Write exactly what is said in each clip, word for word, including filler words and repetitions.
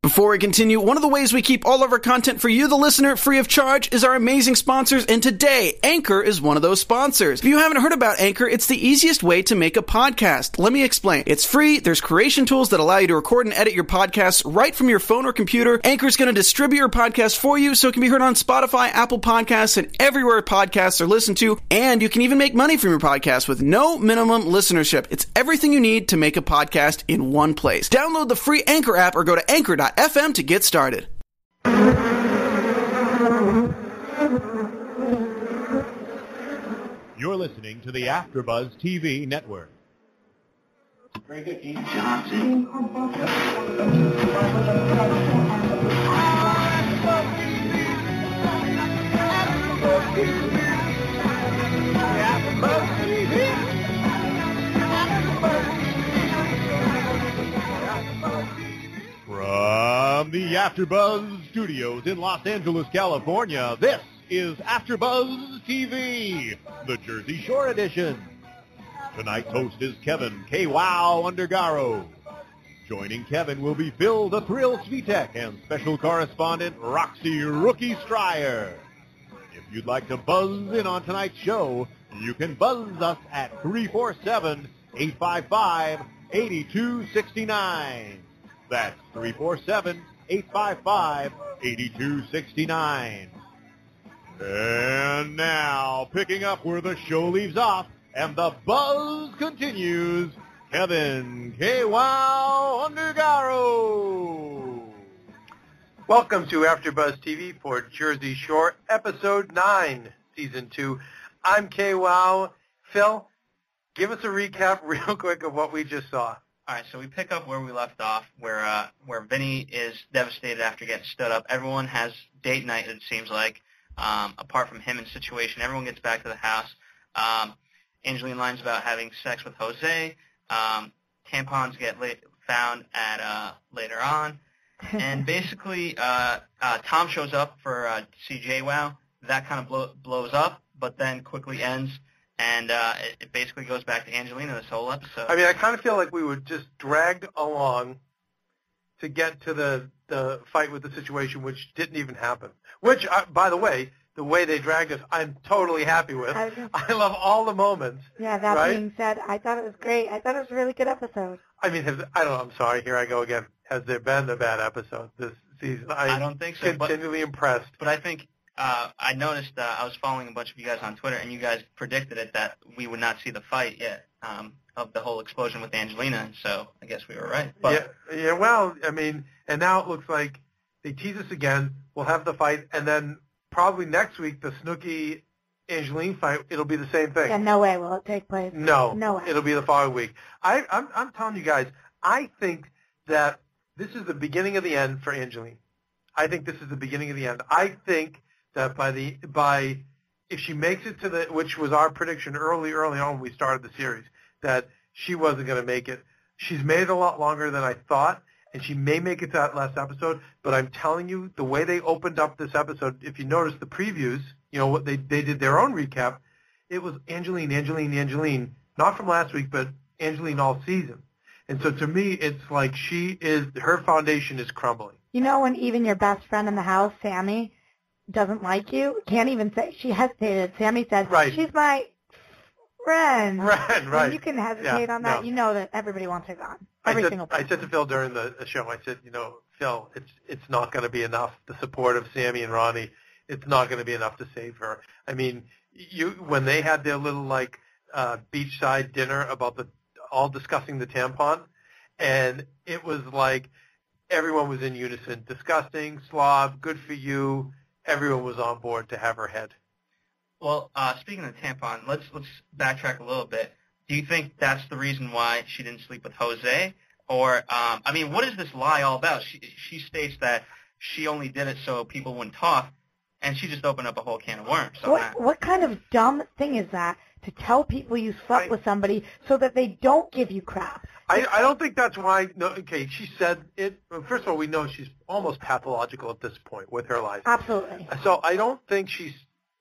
Before we continue, one of the ways we keep all of our content for you, the listener, free of charge is our amazing sponsors, and today, Anchor is one of those sponsors. If you haven't heard about Anchor, it's the easiest way to make a podcast. Let me explain. It's free, there's creation tools that allow you to record and edit your podcasts right from your phone or computer. Anchor's going to distribute your podcast for you so it can be heard on Spotify, Apple Podcasts, and everywhere podcasts are listened to, and you can even make money from your podcast with no minimum listenership. It's everything you need to make a podcast in one place. Download the free Anchor app or go to anchor dot f m to get started. You're listening to the AfterBuzz T V network. Very good, Dean Johnson. From the AfterBuzz Studios in Los Angeles, California, this is AfterBuzz T V, the Jersey Shore edition. Tonight's host is Kevin K W Undergaro. Joining Kevin will be Phil the Thrill Svitek and special correspondent Roxy Rookie Stryer. If you'd like to buzz in on tonight's show, you can buzz us at three four seven, eight five five, eight two six nine. That's three four seven, eight five five, eight two six nine. And now, picking up where the show leaves off and the buzz continues, Kevin K W Undergaro. Welcome to AfterBuzz T V for Jersey Shore, Episode nine, Season two. I'm K W. Phil, give us a recap real quick of what we just saw. All right, so we pick up where we left off, where uh, where Vinny is devastated after getting stood up. Everyone has date night, it seems like, um, apart from him and Situation. Everyone gets back to the house. Um, Angeline lies about having sex with Jose. Um, tampons get la- found at uh, later on. And basically, uh, uh, Tom shows up for uh, C J Wow. That kind of blow- blows up, but then quickly ends. And uh, it, it basically goes back to Angelina this whole episode. I mean, I kind of feel like we were just dragged along to get to the, the fight with the Situation, which didn't even happen. Which, uh, by the way, the way they dragged us, I'm totally happy with. I, just, I love all the moments. Yeah, that right? being said, I thought it was great. I thought it was a really good episode. I mean, has, I don't know, I'm sorry, here I go again. Has there been a bad episode this season? I'm I don't think so. continually but, impressed. But I think... Uh, I noticed uh, I was following a bunch of you guys on Twitter, and you guys predicted it that we would not see the fight yet um, of the whole explosion with Angelina, so I guess we were right. But, yeah, yeah, well, I mean, and now it looks like they tease us again. We'll have the fight, and then probably next week, the Snooki Angeline fight, it'll be the same thing. Yeah, no way will it take place. No, no way. It'll be the following week. I, I'm, I'm telling you guys, I think that this is the beginning of the end for Angeline. I think this is the beginning of the end. I think that by the by, if she makes it to the, which was our prediction early, early on when we started the series, that she wasn't going to make it. She's made it a lot longer than I thought, and she may make it to that last episode. But I'm telling you, the way they opened up this episode, if you notice the previews, you know what they they did their own recap. It was Angeline, Angeline, Angeline, not from last week, but Angeline all season. And so to me, it's like she is, her foundation is crumbling. You know, when even your best friend in the house, Sammy, doesn't like you, can't even say, she hesitated. Sammy said, right. She's my friend. Right, right. When you can hesitate yeah, on that, no. you know that everybody wants her gone. Every I said, single person. I said to Phil during the show, I said, you know, Phil, it's it's not going to be enough. The support of Sammy and Ronnie, it's not going to be enough to save her. I mean, you when they had their little like uh, beachside dinner about the all discussing the tampon, and it was like everyone was in unison. Disgusting, slob, good for you. Everyone was on board to have her head. Well, uh, speaking of the tampon, let's let's backtrack a little bit. Do you think that's the reason why she didn't sleep with Jose? Or, um, I mean, what is this lie all about? She she states that she only did it so people wouldn't talk, and she just opened up a whole can of worms. What, what kind of dumb thing is that, to tell people you slept I, with somebody so that they don't give you crap? I, I don't think that's why. No, okay, she said it. First of all, we know she's almost pathological at this point with her lies. Absolutely. So I don't think she's.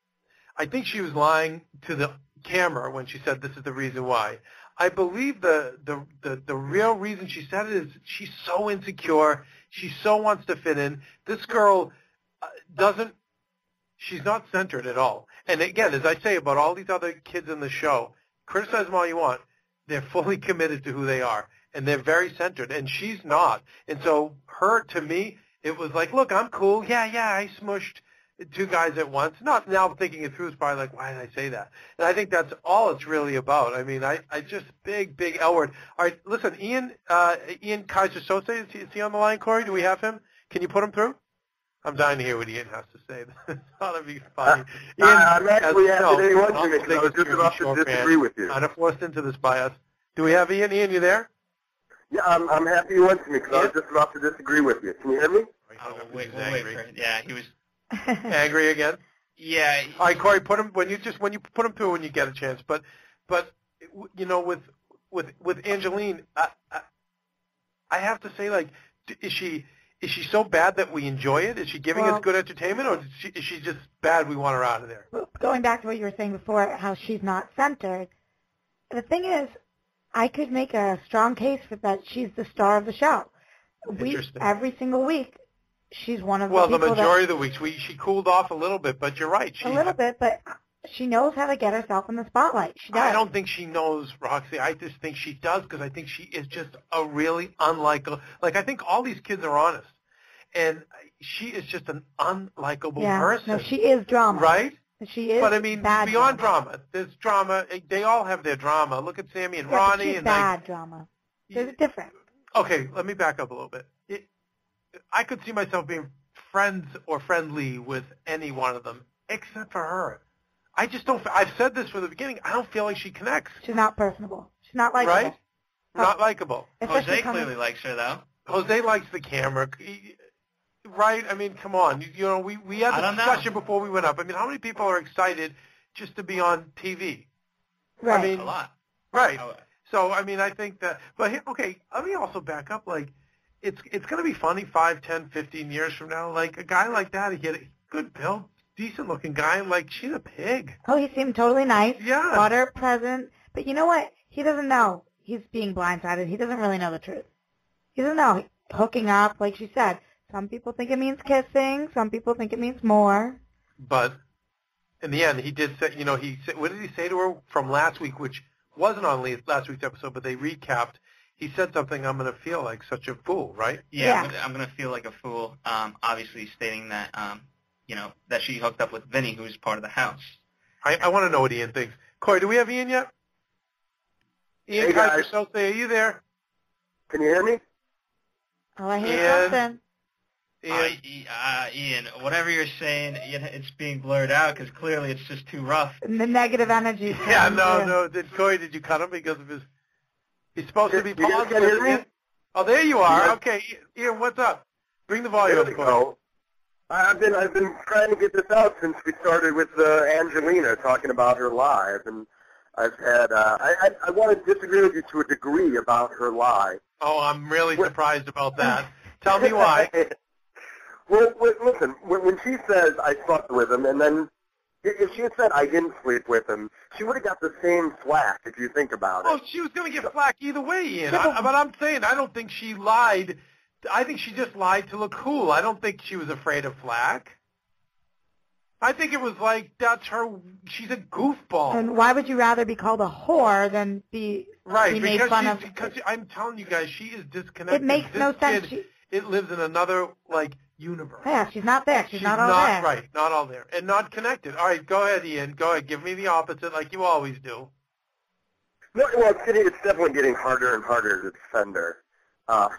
I think she was lying to the camera when she said this is the reason why. I believe the the the, the real reason she said it is she's so insecure. She so wants to fit in. This girl uh, doesn't, she's not centered at all. And again, as I say about all these other kids in the show, criticize them all you want, they're fully committed to who they are. And they're very centered. And she's not. And so her, to me, it was like, look, I'm cool. Yeah, yeah, I smushed two guys at once. Not now thinking it through, it's probably like, why did I say that? And I think that's all it's really about. I mean, I, I just, big, big L word. All right, listen, Ian, uh, Ian Kaiser Sose, is he, is he on the line, Corey? Do we have him? Can you put him through? I'm dying to hear what Ian has to say. This ought to be funny. Uh, Ian, I'm actually as, asking no, anyone I'll to because I take was a just about short to disagree fan. with you. I'd have forced into this by us. Do we have Ian? Ian, you there? Yeah, I'm, I'm happy you went to me because I was just about to disagree with you. Can you hear me? Oh, we'll wait, we'll wait for it. Yeah, he was. Angry again? Yeah. All right, Corey, put him when you just when you put him through when you get a chance. But but you know, with with with Angeline, I, I, I have to say, like, is she is she so bad that we enjoy it? Is she giving well, us good entertainment, or is she, is she just bad? We want her out of there. Going back to what you were saying before, how she's not centered. The thing is, I could make a strong case for that. She's the star of the show. We Interesting. every single week. She's one of the well, the people majority that, of the weeks we she cooled off a little bit, but you're right. She, a little bit, but she knows how to get herself in the spotlight. She does. I don't think she knows, Roxy. I just think she does because I think she is just a really unlikable. Like, I think all these kids are honest, and she is just an unlikable yeah. person. No, she is drama. Right? She is. But I mean, bad beyond drama. drama. there's drama. They all have their drama. Look at Sammy and Yeah, Ronnie, but she's and bad like, drama. There's a difference. okay, let me back up a little bit. It, I could see myself being friends or friendly with any one of them, except for her. I just don't. I've said this from the beginning. I don't feel like she connects. She's not personable. She's not likable. Right? Not likable. Especially Jose coming- clearly likes her, though. Jose likes the camera. He- Right? I mean, come on. You, you know, we, we had I the don't know. discussion before we went up. I mean, how many people are excited just to be on T V? Right. I mean, A lot. right. Oh, So, I mean, I think that, but he- okay, let me also back up. Like, it's it's going to be funny five, ten, fifteen years from now. Like, a guy like that, he had a good build, decent-looking guy. Like, she's a pig. Oh, he seemed totally nice. Yeah. Bought her a present. But you know what? He doesn't know. He's being blindsided. He doesn't really know the truth. He doesn't know. Hooking up, like she said. Some people think it means kissing. Some people think it means more. But in the end, he did say, you know, he said, what did he say to her from last week, which wasn't on last week's episode, but they recapped. He said something, I'm going to feel like such a fool, right? Yeah, Yeah. I'm gonna- I'm going to feel like a fool, um, obviously stating that, um, you know, that she hooked up with Vinny, who's part of the house. I, I want to know what Ian thinks. Corey, do we have Ian yet? Ian Hey, guys. Kaiser Sose, are you there? Can you hear me? Oh, I hear Ian? something. Uh, Ian? E- uh, Ian, whatever you're saying, it- it's being blurred out because clearly it's just too rough. And the negative energy. Yeah, coming no, through. no. Did Corey, did you cut him because of his, he's supposed to be You guys positive. can hear me? Ian? Oh, there you are. Yes. Okay, Ian, what's up? Bring the volume There up, we Corey. go. I've been I've been trying to get this out since we started with uh, Angelina talking about her live, and I've had uh, I, I I want to disagree with you to a degree about her lie. Oh, I'm really What- surprised about that. Tell me why. Well, w- listen, when, when she says I slept with him, and then i- if she had said I didn't sleep with him, she would have got the same flack if you think about it. Oh, she was going to get flack either way, Ian. Yeah, I, but- but I'm saying I don't think she lied. I think she just lied to look cool. I don't think she was afraid of flack. I think it was like that's her. She's a goofball. And why would you rather be called a whore than be Right, be made because, fun she's, of? because I'm telling you guys, she is disconnected. It makes This no sense. kid, She, it lives in another, like, universe. yeah, she's not there. She's, She's not all there. right, not all there, and not connected. All right, go ahead, Ian. Go ahead. Give me the opposite, like you always do. No, well, it's, getting, it's definitely getting harder and harder to defend her. Uh,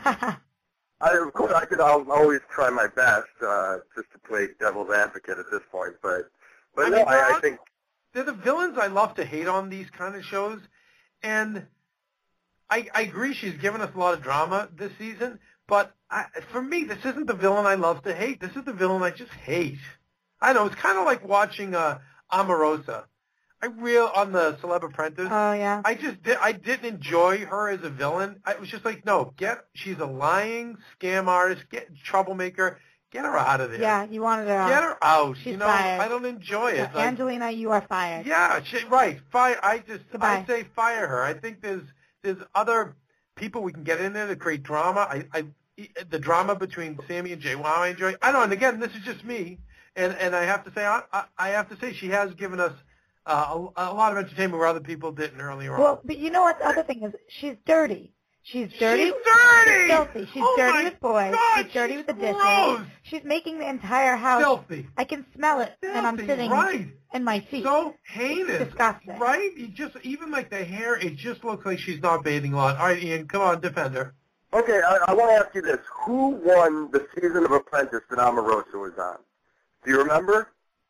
I, of course, I could I'll always try my best uh, just to play devil's advocate at this point, but but I no, mean, I, I they're think They're the villains I love to hate on these kind of shows, and I, I agree she's given us a lot of drama this season, but I, for me, this isn't the villain I love to hate. This is the villain I just hate. I know, it's kind of like watching uh, Omarosa. I real on the Celeb Apprentice. Oh yeah. I just did, I didn't enjoy her as a villain. I was just like, no, get she's a lying scam artist, get troublemaker, get her out of there. Yeah, you wanted her. Get out. her out. She's you know, fired. I don't enjoy it. Yeah, Like, Angelina, you are fired. yeah, she, right. Fire. I just Goodbye. I say fire her. I think there's there's other people we can get in there to create drama. I I the drama between Sammy and Jay Wow I enjoy. I don't know, and again, this is just me, and and I have to say, I, I, I have to say, she has given us uh, a, a lot of entertainment where other people didn't earlier Well, on. but you know what? The other thing is, she's dirty. She's dirty. She's dirty! She's filthy. She's Oh dirty my with boys. God, she's dirty she's with the dishes. gross. She's making the entire house. Filthy. I can smell it, and I'm Filthy, sitting right. in my seat. So heinous. Disgusting. Right? You just, even like the hair, it just looks like she's not bathing a lot. All right, Ian, come on, defend her. Okay, I, I want to ask you this. Who won the season of Apprentice that Omarosa was on? Do you remember?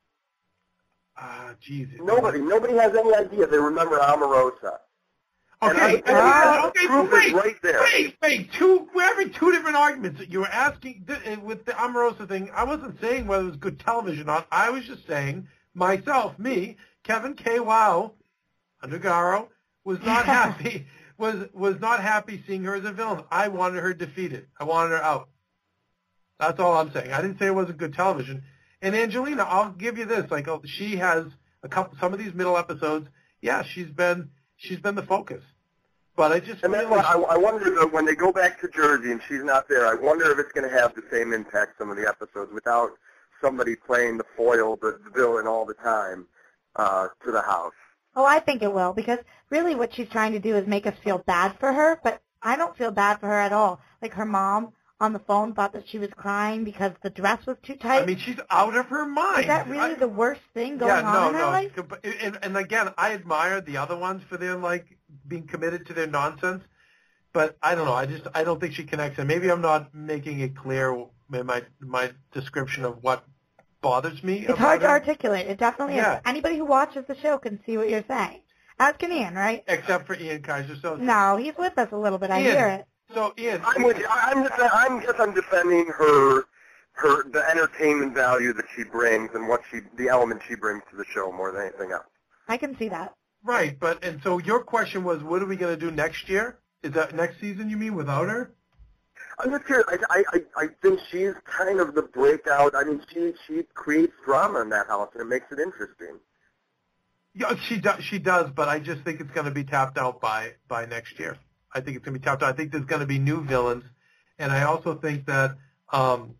Ah, Jesus. Nobody. Nobody has any idea. They remember Omarosa. And I- Okay, and uh, the okay, proof wait, is right there. wait, wait, two, we're having two different arguments. You were asking, th- with the Omarosa thing, I wasn't saying whether it was good television or not. I was just saying, myself, me, Kevin K. Wow, Undergaro, was not happy, was was not happy seeing her as a villain. I wanted her defeated. I wanted her out. That's all I'm saying. I didn't say it wasn't good television. And Angelina, I'll give you this, like, oh, she has a couple, some of these middle episodes, yeah, she's been, she's been the focus. But I just And feel that's why like I, I wonder that when they go back to Jersey and she's not there, I wonder if it's going to have the same impact some of the episodes without somebody playing the foil, the, the villain all the time uh, to the house. Oh, I think it will, because really what she's trying to do is make us feel bad for her, but I don't feel bad for her at all. Like her mom on the phone thought that she was crying because the dress was too tight. I mean, she's out of her mind. Is that really I, the worst thing going yeah, no, on in her no. life? And, and again, I admire the other ones for their, like, being committed to their nonsense. But I don't know. I just I don't think she connects. And maybe I'm not making it clear in my my description of what bothers me. It's hard to about it. articulate. It definitely Yeah. is. Anybody who watches the show can see what you're saying. As can Ian, right? Except for Ian Kaiser. So No, he's with us a little bit. I Ian, hear it. So Ian, I'm with you. I'm just, I'm guess I'm defending her, her the entertainment value that she brings and what she the element she brings to the show more than anything else. I can see that. right? But and so your question was, what are we going to do next year? Is that next season? You mean without her? I'm just curious. I, I, I think she's kind of the breakout. I mean, she she creates drama in that house, and it makes it interesting. Yeah, she does. She does, but I just think it's going to be tapped out by by next year. I think it's going to be tapped out. I think there's going to be new villains, and I also think that um,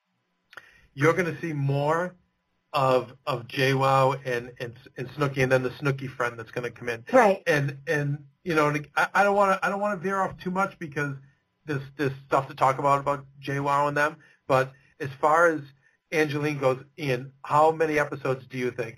you're going to see more of of JWoww and, and and Snooki, and then the Snooki friend that's going to come in. Right. And and you know, and I, I don't want to I don't want to veer off too much because there's there's stuff to talk about about JWoww and them. But as far as Angeline goes, Ian, how many episodes do you think?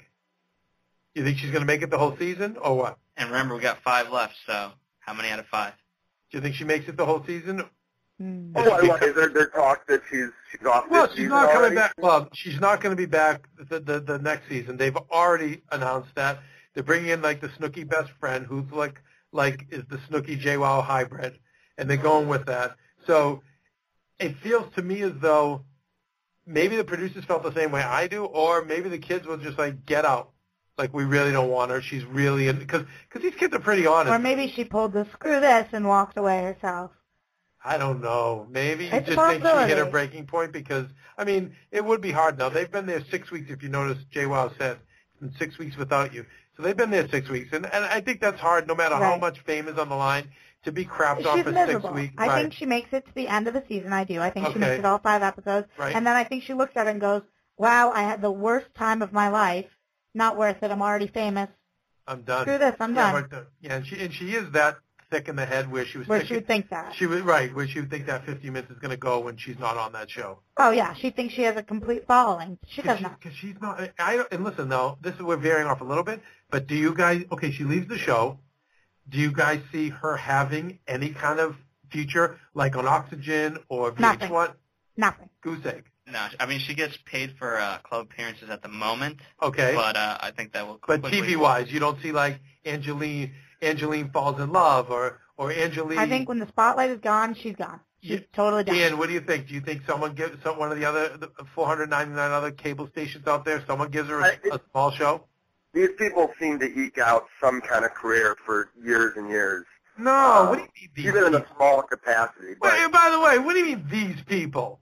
You think she's going to make it the whole season, or what? And remember, we got five left, so how many out of five? Do you think she makes it the whole season? Hmm. Oh, I like, is there, there talk that she's she's off Well, this she's season not coming already? back. Well, she's not going to be back the, the the next season. They've already announced that they're bringing in like the Snooki best friend, who's like like is the Snooki JWoww hybrid, and they're going with that. So it feels to me as though maybe the producers felt the same way I do, or maybe the kids will just like get out. Like, we really don't want her. She's really in, because because these kids are pretty honest. Or maybe she pulled the screw this and walked away herself. I don't know. Maybe you It's a just think she hit her possibility. breaking point because, I mean, it would be hard now. They've been there six weeks, if you notice, JWoww said, and six weeks without you. So they've been there six weeks. And, and I think that's hard, no matter how Right. much fame is on the line, to be crapped off She's for miserable. six weeks. I right. think she makes it to the end of the season. I do. I think she Okay. makes it all five episodes. Right. And then I think she looks at it and goes, wow, I had the worst time of my life. Not worth it. I'm already famous. I'm done. Screw this. I'm yeah, done. But the, yeah, and she, and she is that thick in the head where she was Where thinking, she would think that. She was, right, where she would think that fifty minutes is going to go when she's not on that show. Oh, yeah. She thinks she has a complete following. She does not. Because she's not. I and listen though, this is we're veering off a little bit. But do you guys? Okay, she leaves the show. Do you guys see her having any kind of future, like on Oxygen or V H one? Nothing. Goose egg. No, I mean she gets paid for uh, club appearances at the moment, Okay. but uh, I think that will. But quickly- T V wise, you don't see like Angeline. Angeline falls in love, or or Angeline. I think when the spotlight is gone, she's gone. She's Yeah. totally done. Ian, what do you think? Do you think someone gives some one of the other the four hundred ninety-nine other cable stations out there? Someone gives her a, I- a small show? These people seem to eke out some kind of career for years and years, No. Uh, what do you mean these even in a people? small capacity. But Wait, by the way, what do you mean these people?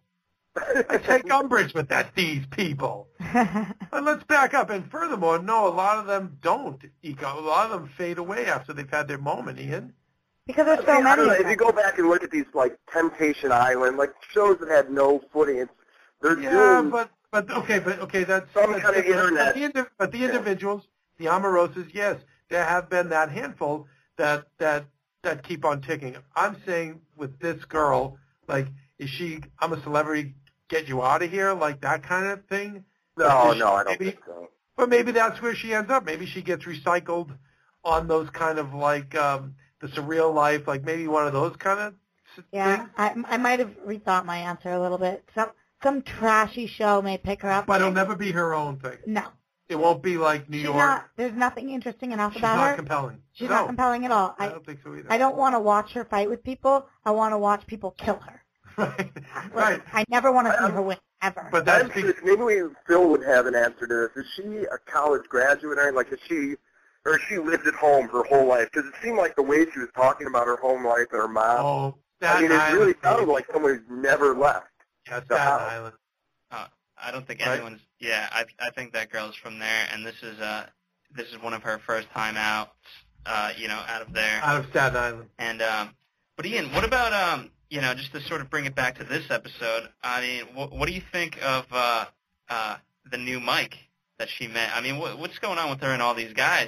I take umbrage with that, these people. But let's back up. And furthermore, no, a lot of them don't eke out. A lot of them fade away after they've had their moment, Ian. Because there's so I many don't know, of if you them. go back and look at these, like, Temptation Island, like, shows that had no footing, it's, they're Yeah, doing but but okay, but okay, that's some that's kind of different. internet. But the, indi- but the Yeah. individuals, the Omarosas, yes, there have been that handful that that that keep on ticking. I'm saying with this girl, like, is she? I'm a celebrity. Get you out of here, like that kind of thing. No, Or is no, she- I don't maybe, think so. But maybe that's where she ends up. Maybe she gets recycled on those kind of like um, the surreal life, like maybe one of those kind of Yeah, things. I, I might have rethought my answer a little bit. Some some trashy show may pick her up. But it'll never be her own thing. No, It won't be like New she's York. not. There's nothing interesting enough She's about not her. compelling. She's no, not compelling at all. I I don't think so either. I don't want to watch her fight with people. I want to watch people kill her. right. right. I never want to see I'm- her win ever. But that's I'm be- curious, maybe we, Phil would have an answer to this. Is she a college graduate, or like, is she, or she lived at home her whole life? Because it seemed like the way she was talking about her home life and her mom. oh, I Staten mean, it Island. really sounded baby. like someone who's never left. yeah, the Staten house. Island. Uh, I don't think Right. anyone's. Yeah, I I think that girl's from there, and this is uh this is one of her first time out. Uh, you know, out of there. Out of Staten Island. And um, but Ian, what about um, you know, just to sort of bring it back to this episode? I mean, what, what do you think of uh, uh, the new Mike that she met? I mean, what, what's going on with her and all these guys?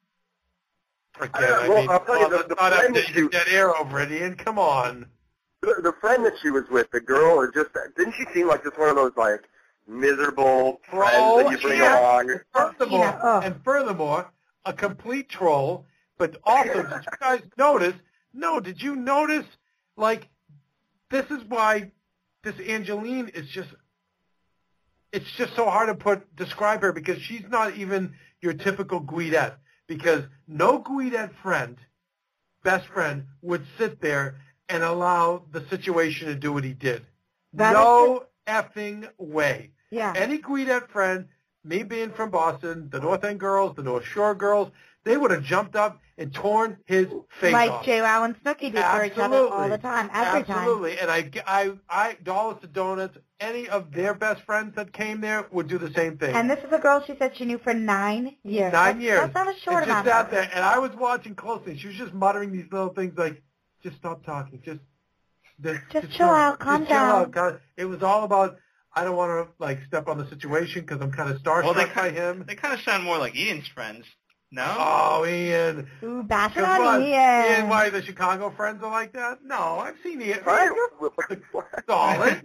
Again, I- I well, mean, I'll tell you, well, the- let's the not have friend dead, that you- dead air over it, Ian. Come on. The, the friend that she was with, the girl, is just, didn't she seem like just one of those, like, miserable friends Troll, that you bring yeah. along? Furthermore, Yeah, oh. and furthermore, a complete troll. But also, did you guys notice? No, did you notice? Like, this is why this Angeline is just. It's just so hard to put describe her because she's not even your typical Guidette. Because no Guidette friend, best friend, would sit there and allow the situation to do what he did. That no effing way. yeah. Any Guidette friend, me being from Boston, the North End girls, the North Shore girls, they would have jumped up and torn his face Like off. JWoww and Snooki do for each other all the time, every time. Absolutely. And I, I, I, dollars to donuts, any of their best friends that came there would do the same thing. And this is a girl she said she knew for nine years. Nine that's, years. That's not a short and amount. just of sat there, and I was watching closely. She was just muttering these little things like, just stop talking. Just, just, Just chill out, calm just chill down. out. Calm- It was all about, I don't want to, like, step on the situation because I'm kind of starstruck Well, they by kind, him. they kind of sound more like Ian's friends. No. Oh, Ian. Ooh, bash it Come on. on Ian. Ian, why the Chicago friends are like that? No, I've seen Ian. I, Solid.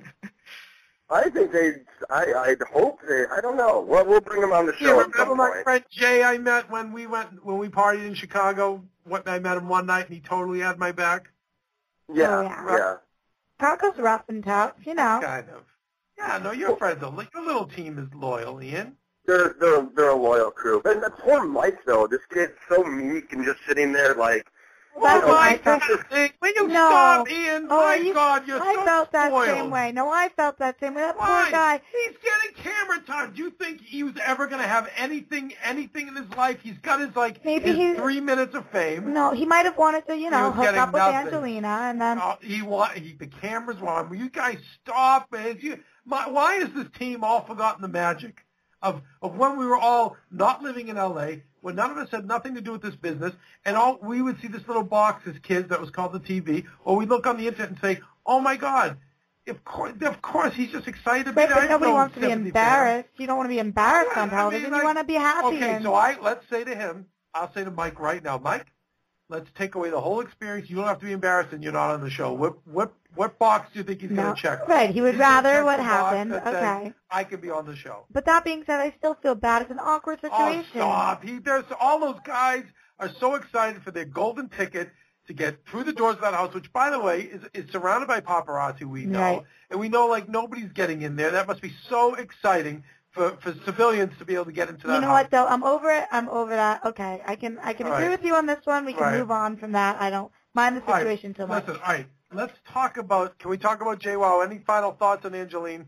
I think they, I, I'd hope they, I don't know. Well, we'll bring them on the You show at some remember my point. friend Jay I met when we went, when we partied in Chicago? What, I met him one night and he totally had my back? Yeah, Oh, yeah. yeah. Chicago's rough and tough, you know. Kind of. Yeah, no, your friends are, your little team is loyal, Ian. They're, they're, they're a loyal crew. And that poor Mike, though, this kid's so meek and just sitting there like, That's you know, what I he's felt. just- Will you No. stop, Ian? Oh, my you- God, you're I so felt that spoiled. same way. No, I felt that same way. That Why? poor guy. He's getting camera time. Do you think he was ever going to have anything, anything in his life? He's got his like Maybe his he's- three minutes of fame. No, he might have wanted to, you know, was hook getting up with nothing. Angelina, and then Uh, he want he, the cameras want. Will you guys stop, man? You, my, why has this team all forgotten the magic of of when we were all not living in L A, when none of us had nothing to do with this business, and all we would see this little box as kids that was called the T V, or we look on the internet and say, "Oh my God." Of course, of course, he's just excited to be right, there. but I nobody know wants to be sympathy for him. embarrassed. You don't want to be embarrassed Yeah, on I television. mean, you like- want to be happy. Okay, and so I let's say to him, I'll say to Mike right now, Mike, let's take away the whole experience. You don't have to be embarrassed, and you're not on the show. What what what box do you think he's no, going to check? right. He would He's gonna rather check what the box happened. that says, Okay. I could be on the show. But that being said, I still feel bad. It's an awkward Oh, situation. stop! He, there's all those guys are so excited for their golden ticket to get through the doors of that house, which, by the way, is, is surrounded by paparazzi. We know, Right. and we know like nobody's getting in there. That must be so exciting for for civilians to be able to get into that. You know house. what though? I'm over it. I'm over that. Okay, I can I can All agree right. with you on this one. We can Right. move on from that. I don't mind the All right, situation too much. Listen, all right, let's talk about. Can we talk about JWoww? Any final thoughts on Angeline?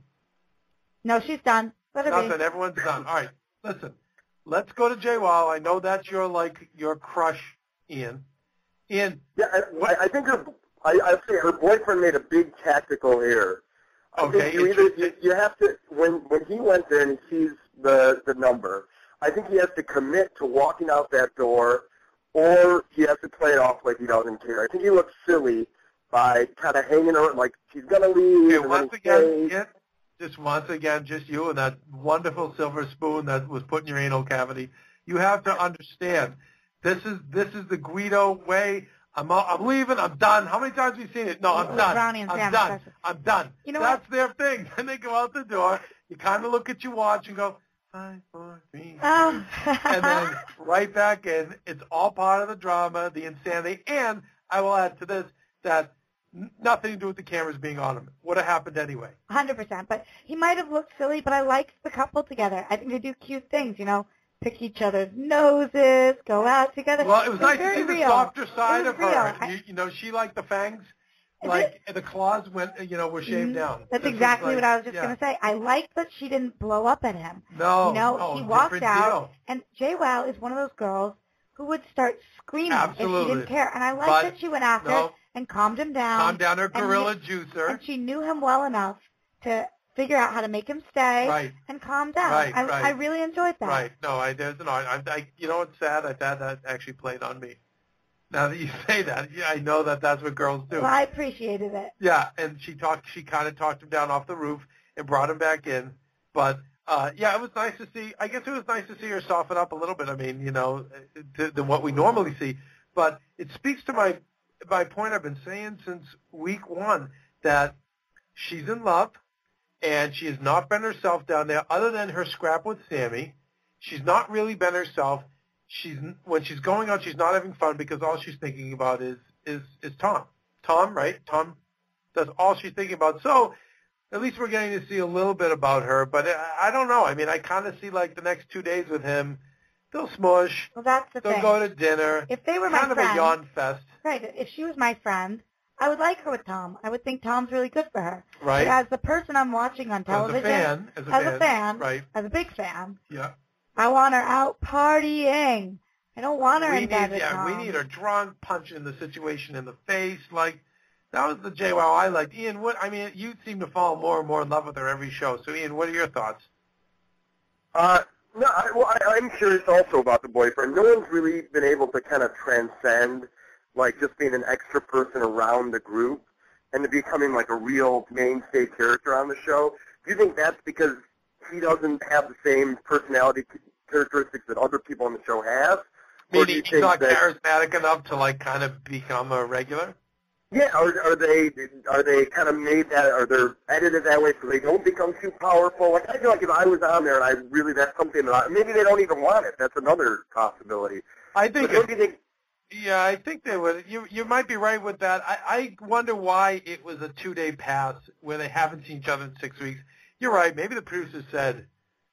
No, she's done. Let her Nothing. be. Everyone's done. All right. Listen, let's go to JWoww. I know that's your like your crush, Ian. Ian. Yeah, I, I think her, I, I say her boyfriend made a big tactical error. I Okay, think you either you, interesting. you have to when when he went there and he sees the the number. I think he has to commit to walking out that door, or he has to play it off like he doesn't care. I think he looks silly by kind of hanging around like she's going to leave. Okay, and once then again, stays. it, just once again, just you and that wonderful silver spoon that was put in your anal cavity. You have to understand, this is this is the Guido way. I'm I'm leaving. I'm done. How many times have you seen it? No, I'm With done. Ronnie and I'm Sam, done. especially. I'm done. You know That's their thing. And they go out the door. You kind of look at your watch and go, five, four, three, Oh. and then right back in. It's all part of the drama, the insanity, and I will add to this that n- nothing to do with the cameras being on him. Would have happened anyway. one hundred percent. But he might have looked silly, but I liked the couple together. I think they do cute things, you know, pick each other's noses, go out together. Well, it was nice to very see the real. softer side It was of her. real. I- You, you know, she liked the fangs, Is like the claws went, you know, were shaved Mhm. down. That's This was exactly like- what I was just yeah. going to say. I liked that she didn't blow up at him. No, You know, no, he walked different out, deal. and JWoww is one of those girls who would start screaming if Absolutely. she didn't care. And I liked But, that she went after no. it and calmed him down. Calm down, her and gorilla kn- juicer. And she knew him well enough to figure out how to make him stay Right. and calm down. Right, I, right. I really enjoyed that. Right. No, I there's an art. I, I, you know what's sad? I thought that actually played on me. Now that you say that, yeah, I know that that's what girls do. Well, I appreciated it. Yeah, and she talked. She kind of talked him down off the roof and brought him back in. But uh, yeah, it was nice to see. I guess it was nice to see her soften up a little bit. I mean, you know, th- than what we normally see. But it speaks to my my point I've been saying since week one that she's in love, and she has not been herself down there, other than her scrap with Sammy. She's not really been herself. She's when she's going out, she's not having fun because all she's thinking about is is is Tom. Tom, right? Tom. That's all she's thinking about. So at least we're getting to see a little bit about her. But I, I don't know. I mean, I kind of see like the next two days with him. They'll smush. Well, that's the They'll thing. go to dinner. If they were my kind of friend, a yawn fest, right? If she was my friend, I would like her with Tom. I would think Tom's really good for her. right? But as the person I'm watching on As television, a fan, as a as fan, a fan, right? as a big fan, Yeah. I want her out partying. I don't want her We in need, bed with yeah, Tom. we need her drunk, punching the situation in the face. Like that was the JWoww I liked. Ian, what? I mean, you seem to fall more and more in love with her every show. So, Ian, what are your thoughts? Uh, no, I, well, I, I'm curious also about the boyfriend. No one's really been able to kind of transcend, like, just being an extra person around the group and to becoming, like, a real mainstay character on the show. Do you think that's because he doesn't have the same personality characteristics that other people on the show have? Or do you Meaning he's think not that, charismatic enough to, like, kind of become a regular? yeah, are, are they are they kind of made that, are they edited that way so they don't become too powerful? Like, I feel like if I was on there and I really, that's something that I, maybe they don't even want it. That's another possibility. I But think. don't you think, Yeah, I think they would. You you might be right with that. I, I wonder why it was a two day pass where they haven't seen each other in six weeks. You're right. Maybe the producers said.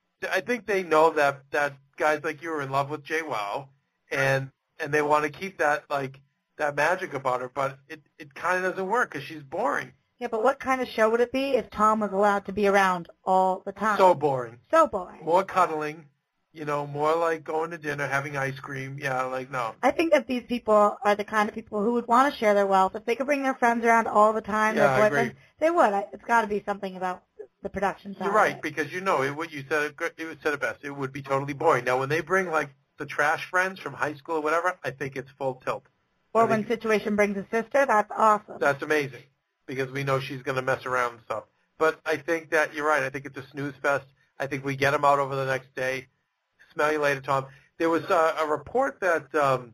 I think they know that that guys like you are in love with JWoww, and and they want to keep that like that magic about her. But it it kind of doesn't work because she's boring. Yeah, but what kind of show would it be if Tom was allowed to be around all the time? So boring. So boring. More cuddling. You know, more like going to dinner, having ice cream. Yeah, like no. I think that these people are the kind of people who would want to share their wealth. If they could bring their friends around all the time, Yeah, I their agree. boyfriends, they would. I- It's got to be something about the production side. You're of right, it. because you know it. What you said, it good- it said it best. It would be totally boring. Now, when they bring like the trash friends from high school or whatever, I think it's full tilt. Or I when think Situation brings a sister, that's awesome. that's amazing because we know she's going to mess around and stuff. But I think that you're right. I think it's a snooze fest. I think we get them out over the next day. Smell you later, Tom. There was a, a report that um,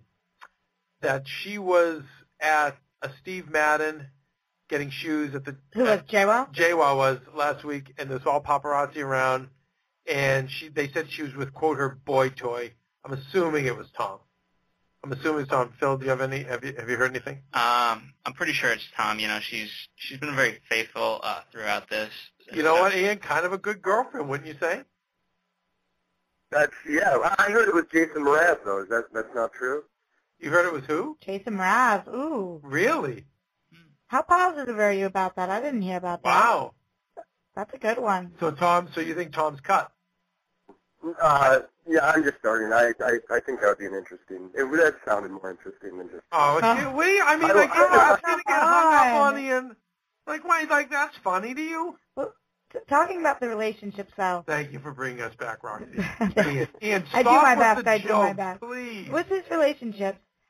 that she was at a Steve Madden getting shoes at the Who was JWoww? JWoww was last week, and there's all paparazzi around, and she they said she was with, quote, her boy toy. I'm assuming it was Tom. I'm assuming it's Tom. Phil, do you have any? Have you have you heard anything? Um, I'm pretty sure it's Tom. You know, she's she's been very faithful uh, throughout this. You know what, Ian? Kind of a good girlfriend, wouldn't you say? that's, yeah, I heard it was Jason Mraz, though. Is that, that's not true? You heard it was who? Jason Mraz. Ooh. Really? How positive are you about that? I didn't hear about that. Wow. That's a good one. So Tom, so you think Tom's cut? Uh, yeah, I'm just starting. I, I, I think that would be an interesting, it would have sounded more interesting than just, Oh, Oh. gee, what do you, I mean, I like, don't- you're I- asking to get hung up on Fine. Ian. Like, why? Like, that's funny to you? Well, t- talking about the relationships, though. Thank you for bringing us back, Roxy. I Ian, Ian, I do stop my with best, the I do my joke, best. please. With his relationships,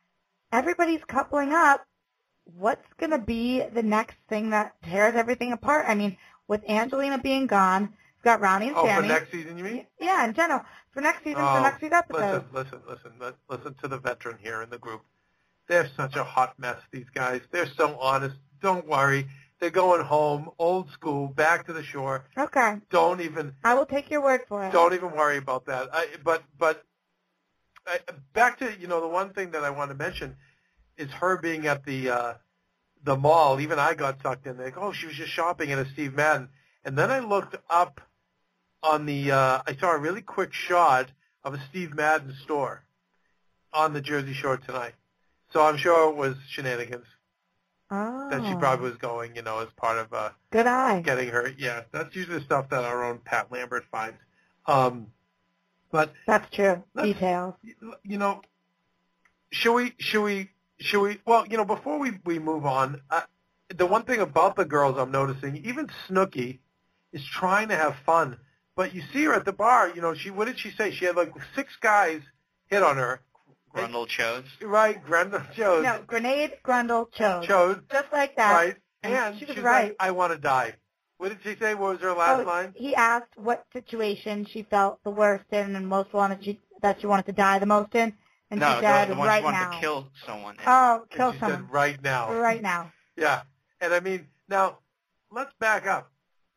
everybody's coupling up. What's going to be the next thing that tears everything apart? I mean, with Angelina being gone, we've got Ronnie and Oh, Sammy. for next season, you mean? Yeah, in general. For next season, Oh, for next week's episode. Listen, listen, listen, listen to the veteran here in the group. They're such a hot mess, these guys. They're so honest. Don't worry. They're going home, old school, back to the shore. Okay. Don't even I will take your word for it. don't even worry about that. I, but but I, back to you know the one thing that I want to mention is her being at the uh, the mall. Even I got sucked in. Like, oh, she was just shopping at a Steve Madden, and then I looked up on the. Uh, I saw a really quick shot of a Steve Madden store on the Jersey Shore tonight. So I'm sure it was shenanigans Oh. that she probably was going, you know, as part of uh, Good eye. getting her. Yeah, that's usually the stuff that our own Pat Lambert finds. Um, but That's true. Let's- Details. you know, should we? Should we? Should we? Well, you know, before we we move on, uh, the one thing about the girls I'm noticing, even Snooki is trying to have fun, but you see her at the bar. You know, she what did she say? She had like six guys hit on her. Grundle chose. Right, Grendel chose. No, Grenade, Grundle, chose. Chose. Just like that. Right. And And she was she's right. like, I want to die. What did she say? What was her last Oh, line? he asked what situation she felt the worst in and most wanted she, that she wanted to die the most in, and no, she said the one right she wanted now. to kill someone. Oh, kill and she someone said, right now. right now. Yeah. And I mean, now, let's back up.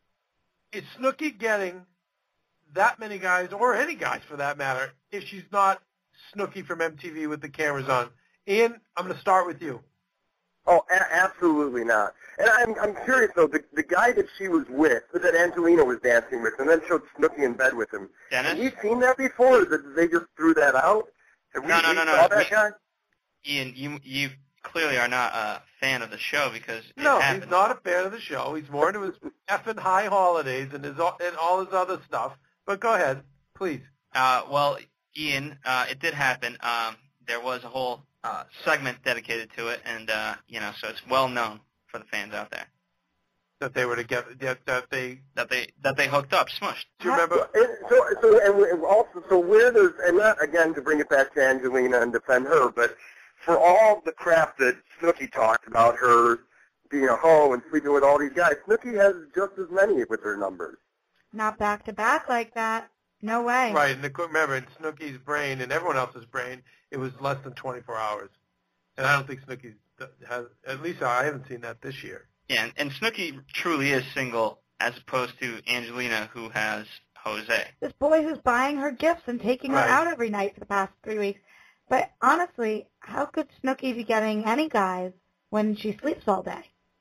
Is Snooki getting that many guys, or any guys for that matter, if she's not Snooki from M T V with the cameras on? Ian, I'm going to start with you. Oh, a- absolutely not. And I'm I'm curious though, the the guy that she was with, that Angelina was dancing with, and then showed Snooki in bed with him. Dennis? Have you seen that before? Or did they just threw that out? Have we, No, no, we no, no. saw that We- guy? Ian, you you clearly are not a fan of the show because it No, happened. he's not a fan of the show. He's more into his effing high holidays and his and all his other stuff. But go ahead, please. Uh, well, Ian, uh, it did happen. Um, there was a whole uh, segment dedicated to it, and uh, you know, so it's well known for the fans out there That they were together. That, that they. that they that they hooked up, smushed. Do you remember? And so, so, and we- also, so where does, and not again to bring it back to Angelina and defend her, but for all the crap that Snooki talked about her being a hoe and sleeping with all these guys, Snooki has just as many with her numbers. Not back to back like that. No way. Right, and the- remember, in Snooki's brain and everyone else's brain, it was less than twenty-four hours. And I don't think Snooki has, at least I haven't seen that this year. Yeah, and, and Snooki truly is single, as opposed to Angelina, who has Jose. This boy who's buying her gifts and taking her Right. out every night for the past three weeks. But honestly, how could Snooki be getting any guys when she sleeps all day?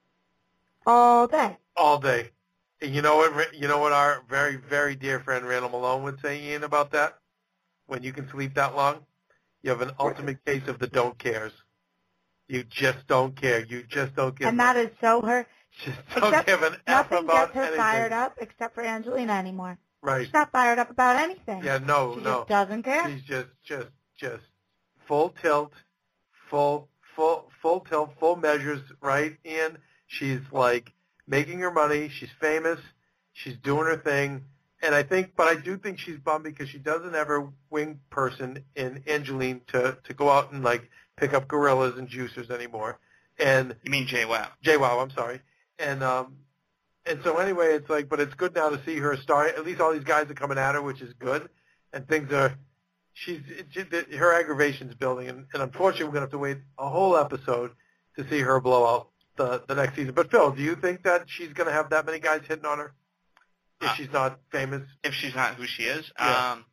All day. All day. And you know what, Ra- you know what our very, very dear friend Randall Malone would say, Ian, about that? When you can sleep that long? You have an ultimate case of the don't cares. You just don't care. You just don't give And that is so her. just don't Except give an F nothing about gets her anything. fired up except for Angelina anymore. Right. She's not fired up about anything. Yeah, no, she no. just doesn't care. She's just, just, just full tilt, full, full, full tilt, full measures, right? And she's like making her money. She's famous. She's doing her thing. And I think, but I do think she's bummed because she doesn't have her wing person in Angeline to, to go out and like pick up gorillas and juicers anymore. And You mean JWoww? JWoww, I'm sorry. And, um, and so anyway, it's like, but it's good now to see her start. At least all these guys are coming at her, which is good. And things are, she's, it, her aggravation's building. And, and unfortunately, we're going to have to wait a whole episode to see her blow out the, the next season. But Phil, do you think that she's going to have that many guys hitting on her if Uh, she's not famous? If she's not who she is, Yeah. um,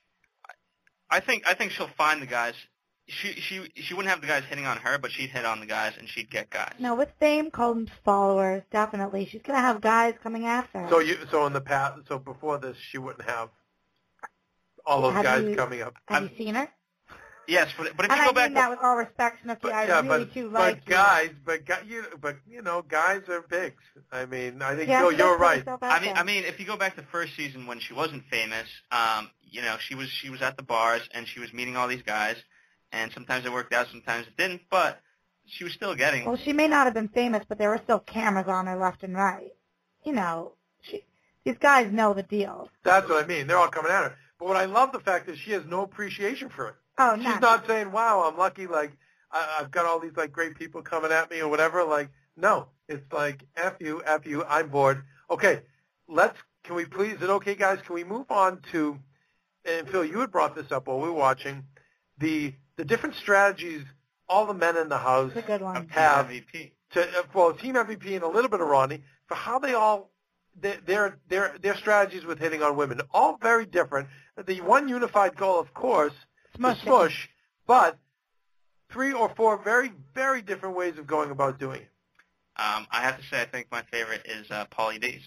I think I think she'll find the guys. She she she wouldn't have the guys hitting on her, but she'd hit on the guys and she'd get guys. No, with fame comes followers, definitely. She's going to have guys coming after her. So you, so in the past, so before this, she wouldn't have all those Have guys you- coming up. Have I'm- you seen her? Yes, but but if And you go I back, mean that with all respect, Snooki. But, I yeah, really but, do but like you. guys, but guy, you, but you know, guys are bigs. I mean, I think Yeah, Phil, so you're put right. yourself out I mean there. I mean if you go back to first season when she wasn't famous, um, you know she was she was at the bars and she was meeting all these guys, and sometimes it worked out, sometimes it didn't, but she was still getting. Well, she may not have been famous, but there were still cameras on her left and right. You know, she, these guys know the deal. That's what I mean. They're all coming at her. But what I love the fact is she has no appreciation for it. Oh, She's none. not saying, "Wow, I'm lucky." Like I, I've got all these like great people coming at me or whatever. Like, no, it's like F you, F you, I'm bored. Okay, let's, can we please, is it okay, guys? Can we move on to, and Phil, you had brought this up while we were watching, the the different strategies all the men in the house That's a good one. have M V P. to, uh, well, Team M V P and a little bit of Ronnie, for how they all, their, their, their, their strategies with hitting on women, all very different. The one unified goal, of course, Smush to smush, but three or four very, very different ways of going about doing it. Um, I have to say, I think my favorite is uh, Pauly D's.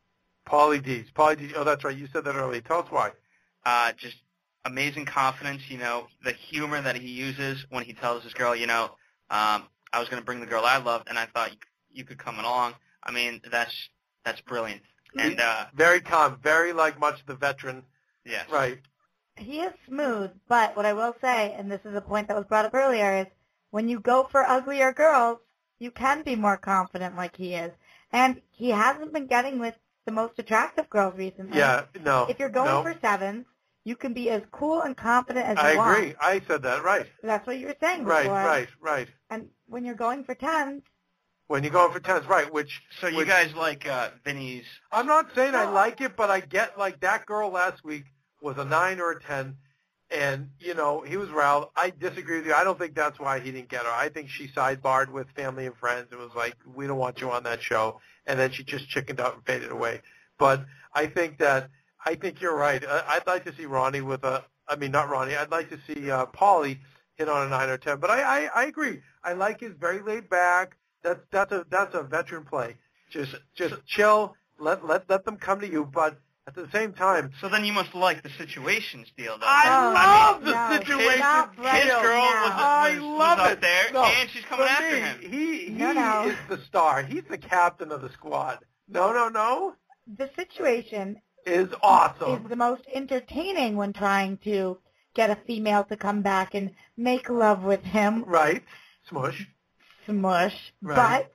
Pauly D's. Pauly D's. Oh, that's right. You said that earlier. Tell us why. Uh, just amazing confidence, you know, the humor that he uses when he tells this girl, you know, um, I was going to bring the girl I loved, and I thought you, you could come along. I mean, that's that's brilliant. And uh, Very calm. Very, like, much the veteran. yes, Right. He is smooth, but what I will say, and this is a point that was brought up earlier, is when you go for uglier girls, you can be more confident like he is. And he hasn't been getting with the most attractive girls recently. Yeah, no. If you're going no. for sevens, you can be as cool and confident as I you want. agree. I said that. Right. That's what you were saying before. Right, right, right. And when you're going for tens, When you're going for tens, right, which... So you which, guys like uh, Vinny's? I'm not saying I like it, but I get, like, that girl last week was a nine or a ten, and, you know, he was riled. I disagree with you. I don't think that's why he didn't get her. I think she sidebarred with family and friends and was like, we don't want you on that show, and then she just chickened out and faded away. But I think that, I think you're right. I, I'd like to see Ronnie with a, I mean, not Ronnie, I'd like to see uh, Pauly hit on a nine or ten, but I, I, I agree. I like his very laid back. That's, that's a, that's a veteran play. Just, just chill, let, let, let them come to you, but at the same time, So then you must like the situations deal, though. I Oh, love no, the no, situation. stop right His now. girl was, I was, love was it. up there, No, and she's coming for after me, him. He, he No, no. is the star. He's the captain of the squad. No, no, no. the situation Is is awesome. the most entertaining when trying to get a female to come back and make love with him. Right. Smush. Smush. Right.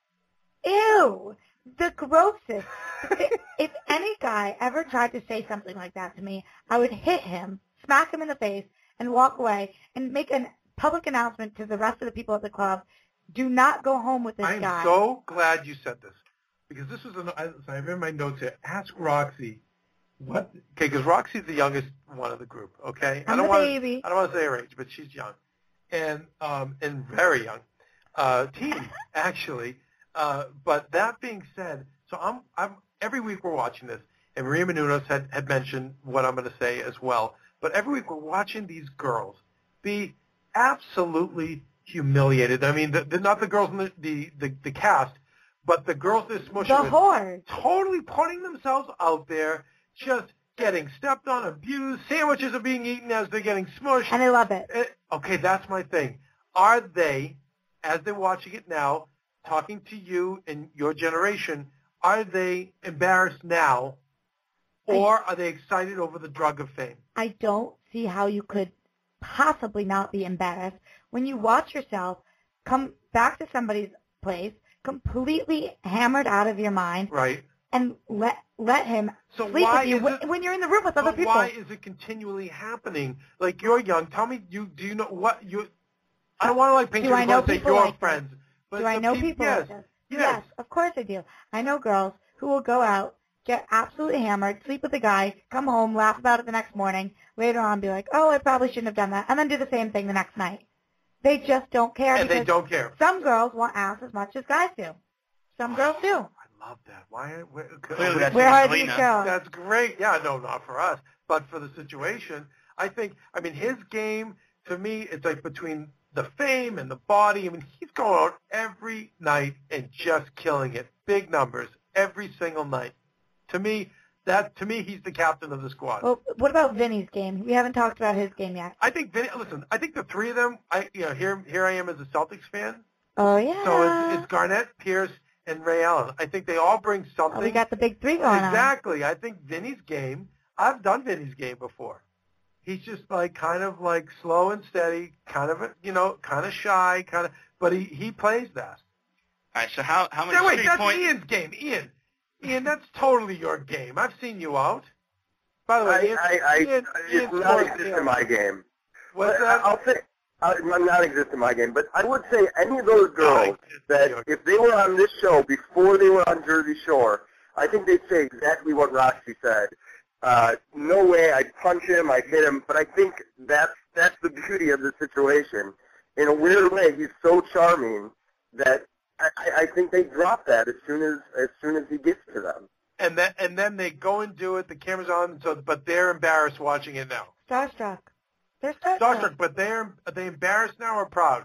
But, ew, the grossest. if, if any guy ever tried to say something like that to me, I would hit him, smack him in the face, and walk away and make a public announcement to the rest of the people at the club, do not go home with this I'm guy. so glad you said this. Because this was, an, I, so I have in my notes here, ask Roxy what, okay, because Roxy's the youngest one of the group, okay? I I'm don't the want baby. I don't want to say her age, but she's young. And, um, and very young. Uh, teen, actually. Uh, but that being said, so I'm, I'm, every week we're watching this, and Maria Menounos had, had mentioned what I'm going to say as well. But every week we're watching these girls be absolutely humiliated. I mean, the, the, not the girls in the, the, the, the cast, but the girls they're smushing The with, whores. totally putting themselves out there, just getting stepped on, abused, sandwiches are being eaten as they're getting smushed. And I love it. Eh, okay, that's my thing. Are they, as they're watching it now, talking to you and your generation, are they embarrassed now, or are they excited over the drug of fame? I don't see how you could possibly not be embarrassed when you watch yourself come back to somebody's place completely hammered out of your mind Right. and let let him So sleep why with you is when, it- when you're in the room with other But people. why is it continually happening? Like, you're young. Tell me, you do you know what you? I don't want to like paint Do you I in know and say people your like this? friends. But Do I the know peop- people yes, like this? Yes. of course I do. I know girls who will go out, get absolutely hammered, sleep with a guy, come home, laugh about it the next morning, later on be like, oh, I probably shouldn't have done that, and then do the same thing the next night. They just don't care. And they because don't care. Some girls want ass as much as guys do. Some girls do. I love that. Why? Where, Clearly that's Where are these Angelina. girls? That's great. Yeah, no, not for us, but for the situation. I think, I mean, his game, to me, it's like between the fame and the body. I mean, he's going out every night and just killing it. Big numbers every single night. To me, that to me, he's the captain of the squad. Well, what about Vinny's game? We haven't talked about his game yet. I think, Vinny, listen, I think the three of them, I, you know, here, here I am as a Celtics fan. Oh, yeah. So it's, it's Garnett, Pierce, and Ray Allen. I think they all bring something. Oh, we got the big three going on. Exactly. I think Vinny's game, I've done Vinny's game before. He's just like kind of like slow and steady, kind of, you know, kind of shy, kind of, but he, he plays that. All right, so how how many Now, wait, street that's points? Ian's game. Ian, Ian, that's totally your game. I've seen you out. By the way, I, Ian, I, I, Ian, it's Ian's not more- existent in my game. What's But that? I'll say, Uh, I'm not exist in my game, but I would say any of those girls that if they were on this show before they were on Jersey Shore, I think they'd say exactly what Roxy said. Uh, no way, I'd punch him, I'd hit him, but I think that's that's the beauty of the situation. In a weird way, he's so charming that I, I think they drop that as soon as as soon as he gets to them. And then and then they go and do it. The camera's on, so but they're embarrassed watching it now. Starstruck. They're starstruck. Starstruck, but they're are they embarrassed now or proud?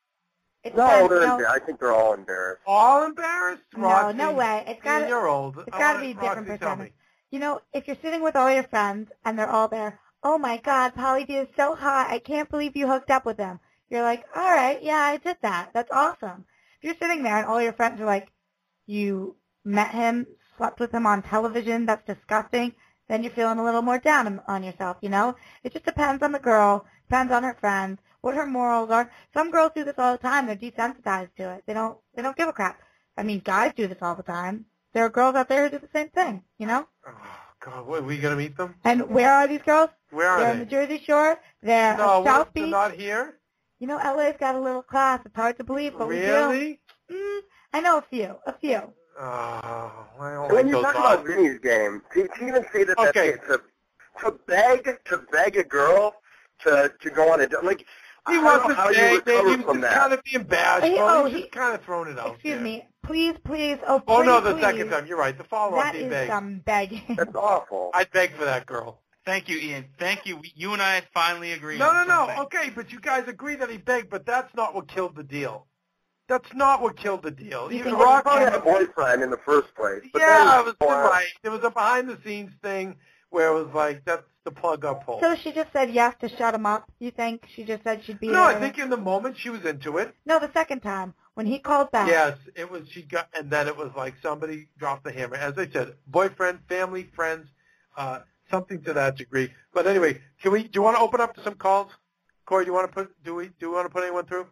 It's No, been- they're no, embar- I think they're all embarrassed. All embarrassed? No, Roxy, no way. It's gotta- You're old. it's got to Oh, be a Roxy, different tell percentage. me. You know, if you're sitting with all your friends and they're all there, oh my God, Pauly D is so hot. I can't believe you hooked up with him. You're like, all right, yeah, I did that. That's awesome. If you're sitting there and all your friends are like, you met him, slept with him on television, that's disgusting, then you're feeling a little more down on yourself, you know? It just depends on the girl, depends on her friends, what her morals are. Some girls do this all the time. They're desensitized to it. They don't they don't give a crap. I mean, guys do this all the time. There are girls out there who do the same thing, you know? Oh, God, what, are we going to meet them? And where are these girls? Where are They're they? on the Jersey Shore. They're no, at South what, they're Beach. not here? You know, L A's got a little class. It's hard to believe, but Really? we do. Mm, I know a few. A few. Oh, I don't So when like you those talk about odds. Vinny's game, to, to even say that Okay. that's to to beg to beg a girl to to go on a date, like He I don't know wasn't how you saying that. recover He was from just that. kind of being bashful. He- oh, he was he- just kind of throwing it out Excuse there. me. Please, please. Oh, Oh, no, pretty the second please. time. You're right. The follow-up, That he is begged. some begging. That's awful. I'd beg for that girl. Thank you, Ian. Thank you. You and I finally agree. No, no, on no. something. Okay, but you guys agree that he begged, but that's not what killed the deal. That's not what killed the deal. You You think Well, rock he probably him. had a boyfriend in the first place. But Yeah, then, it was uh, right. There was a behind-the-scenes thing where it was like, that's the plug-up hole. So she just said yes to shut him up, you think? She just said she'd be No, I there? think in the moment she was into it. No, the second time, when he called back. Yes, it was. She got, and then it was like somebody dropped the hammer. As I said, boyfriend, family, friends, uh, something to that degree. But anyway, can we? Do you want to open up to some calls, Corey? Do you want to put? Do we? Do we want to put anyone through?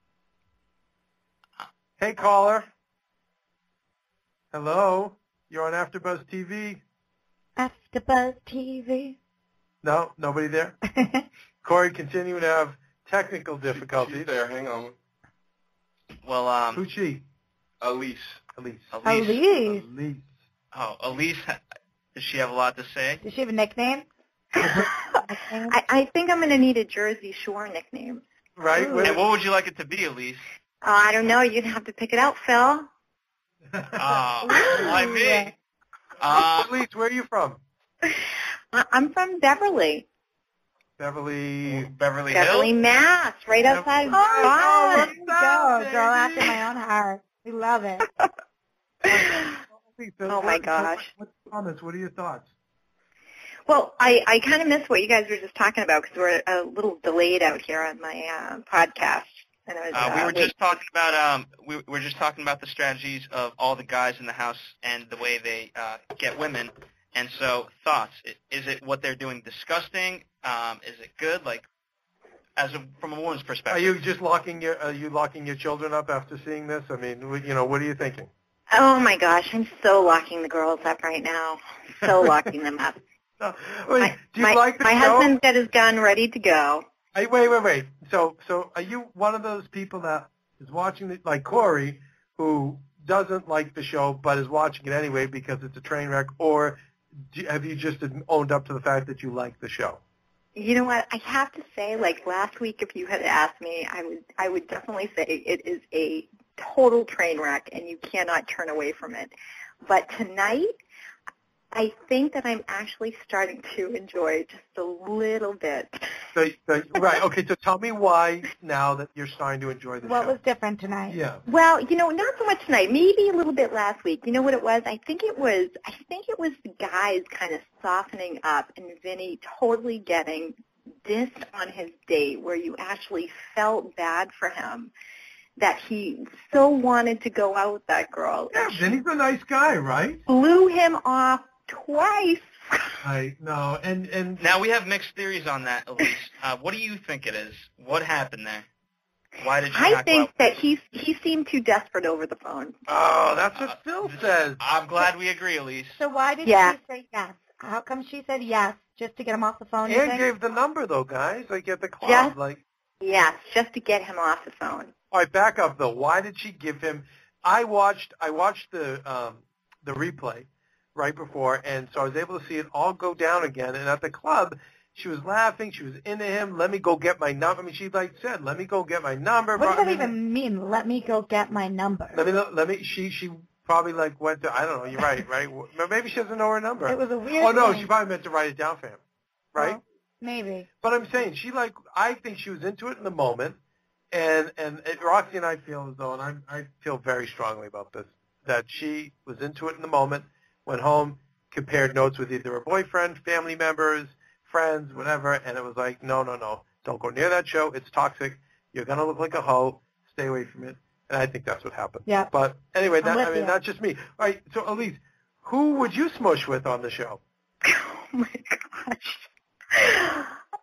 Hey, caller. Hello, you're on AfterBuzz T V. AfterBuzz T V. No, nobody there. Corey, continuing to have technical difficulties. She's there. Hang on. Well, um, Who's she? Elise. Elise. Elise. Elise. Elise. Oh, Elise. Does she have a lot to say? Does she have a nickname? I, I think I'm going to need a Jersey Shore nickname. Right. Ooh. Wait- And what would you like it to be, Elise? Uh, I don't know. You'd have to pick it out, Phil. Oh, why me? Uh, Elise, where are you from? I- I'm from Beverly. Beverly. Beverly Beverly, Hills. Mass, right outside of Oh, Boston. there you go. Girl after my own heart. We love it. Oh, my gosh. What's comments? What are your thoughts? Well, I, I kind of missed what you guys were just talking about because we're a little delayed out here on my uh, podcast. And I was, Uh, we uh, were wait- just talking about um, we we were just talking about the strategies of all the guys in the house and the way they uh, get women. And so, thoughts? I- Is it what they're doing disgusting? Um, is it good? Like, as a, from a woman's Are perspective. you just locking your Are you locking your children up after seeing this? I mean, what- you know, what are you thinking? Oh, my gosh. I'm so locking the girls up right now. So locking them up. Uh, wait, My, do you my, like the my show? husband's got his gun ready to go. Hey, wait, wait, wait. So, so are you one of those people that is watching it, like Corey, who doesn't like the show but is watching it anyway because it's a train wreck, or do, have you just owned up to the fact that you like the show? You know what? I have to say, like last week, if you had asked me, I would I would definitely say it is a total train wreck, and you cannot turn away from it. But tonight, I think that I'm actually starting to enjoy just a little bit. So, so, right, okay. So, tell me why now that you're starting to enjoy the What show. was different tonight? Yeah. Well, you know, not so much tonight. Maybe a little bit last week. You know what it was? I think it was. I think it was the guys kind of softening up, and Vinny totally getting dissed on his date, where you actually felt bad for him that he so wanted to go out with that girl. Yeah, Vinny's a nice guy, right? Blew him off twice. I no, and and Now, we have mixed theories on that, Elise. Uh, what do you think it is? What happened there? Why did you I not go think out? that he he seemed too desperate over the phone. oh, that's what Phil says. I'm glad we agree, Elise. So why did Yeah. she say yes? How come she said yes just to get him off the phone? you And think? gave the number though, guys. Like at the club, Yes. like Yes, just to get him off the phone. All right, back up though. Why did she give him? I watched. I watched the um, the replay right before, and so I was able to see it all go down again. And at the club, she was laughing. She was into him. Let me go get my number. I mean, she like said, "Let me go get my number." What does I that mean, even mean? Let me go get my number. Let me. Let me. She. She probably like went to. I don't know. You're right. Right. Maybe she doesn't know her number. It was a weird. Oh no, thing. she probably meant to write it down for him. Right. Well, maybe. But I'm saying she like. I think she was into it in the moment. And and it, Roxy and I feel as though, and I I feel very strongly about this, that she was into it in the moment, went home, compared notes with either her boyfriend, family members, friends, whatever, and it was like, no, no, no, don't go near that show. It's toxic. You're gonna look like a hoe. Stay away from it. And I think that's what happened. Yeah. But anyway, that, I'm with I mean, you. that's just me. All right. So Elise, who would you smush with on the show? Oh my gosh.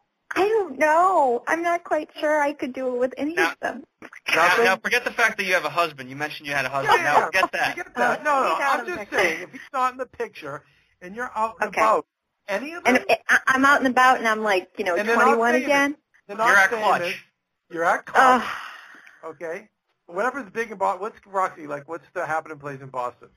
I don't know. I'm not quite sure I could do it with any Now- of them. Now, Nothing? now, forget the fact that you have a husband. You mentioned you had a husband. Yeah, Now, yeah. forget that. Forget that. No, no. He's out I'm of the just picture. saying, if he's not in the picture and you're out and Okay. about, any of them, And if I- I'm out and about, and I'm like, you know, And they're not twenty-one famous. again. they're not You're at famous. Clutch. You're at Clutch. Uh, Okay. Whatever's big in Boston. What's Roxy like? What's the happening place in Boston?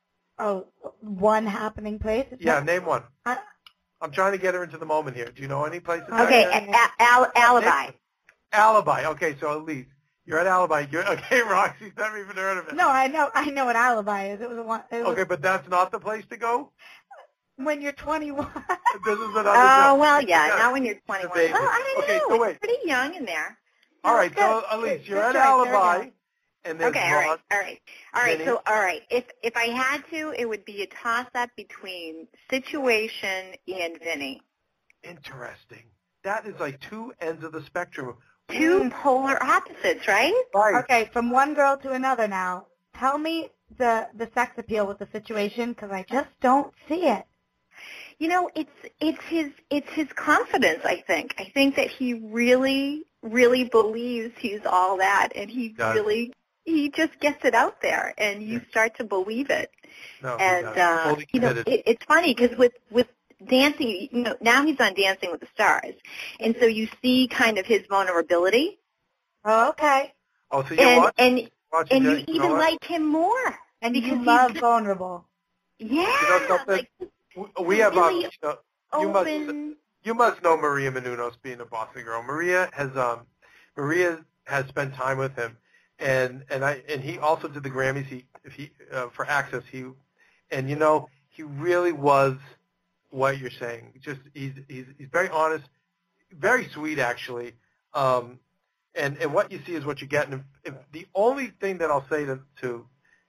Oh, one happening place. Yeah, name one. I, I'm trying to get her into the moment here. Do you know any places? okay, like that? a- al- alibi. Alibi. Okay, so Elise, you're at Alibi. You're, okay, Roxy's never even heard of it. no, I know. I know what alibi is. It was a one. It was Okay, but that's not the place to go. when you're twenty-one. This is another. Oh, joke. well, yeah, Yeah. not when you're twenty-one. baby. Well, I don't Okay, know. so wait. It's pretty young in there. All right, so Good. Elise, Good- you're good at choice. There we Alibi, go. and there's Okay, all right, Ron. all right, all right. Vinny? So, all right. If if I had to, it would be a toss-up between Situation and Vinny. Interesting. That is like two ends of the spectrum. Two polar opposites, right? Right. Okay, from one girl to another now. Tell me the the sex appeal with the situation because I just don't see it. You know, it's it's his it's his confidence. I think. I think that he really, really believes he's all that, and he Got it. really he just gets it out there, and you start to believe it. No, he And got it. uh, Fully you know, committed. it, it's funny because with with dancing, you know, now he's on Dancing with the Stars, and so you see kind of his vulnerability, Oh, okay. Oh, so you're and watching, and watching and you that, you even know what? like him more. And Because you he's love good- vulnerable. Yeah, You know something? like We- We have, um, really you, know, you must, open. you must know Maria Menounos being a Boston girl. Maria has, um, Maria has spent time with him, and and I and he also did the Grammys. He if he uh, for Access. He, and you know he really was what you're saying. Just he's he's he's very honest, very sweet actually. Um, and and what you see is what you get. And if, if the only thing that I'll say to to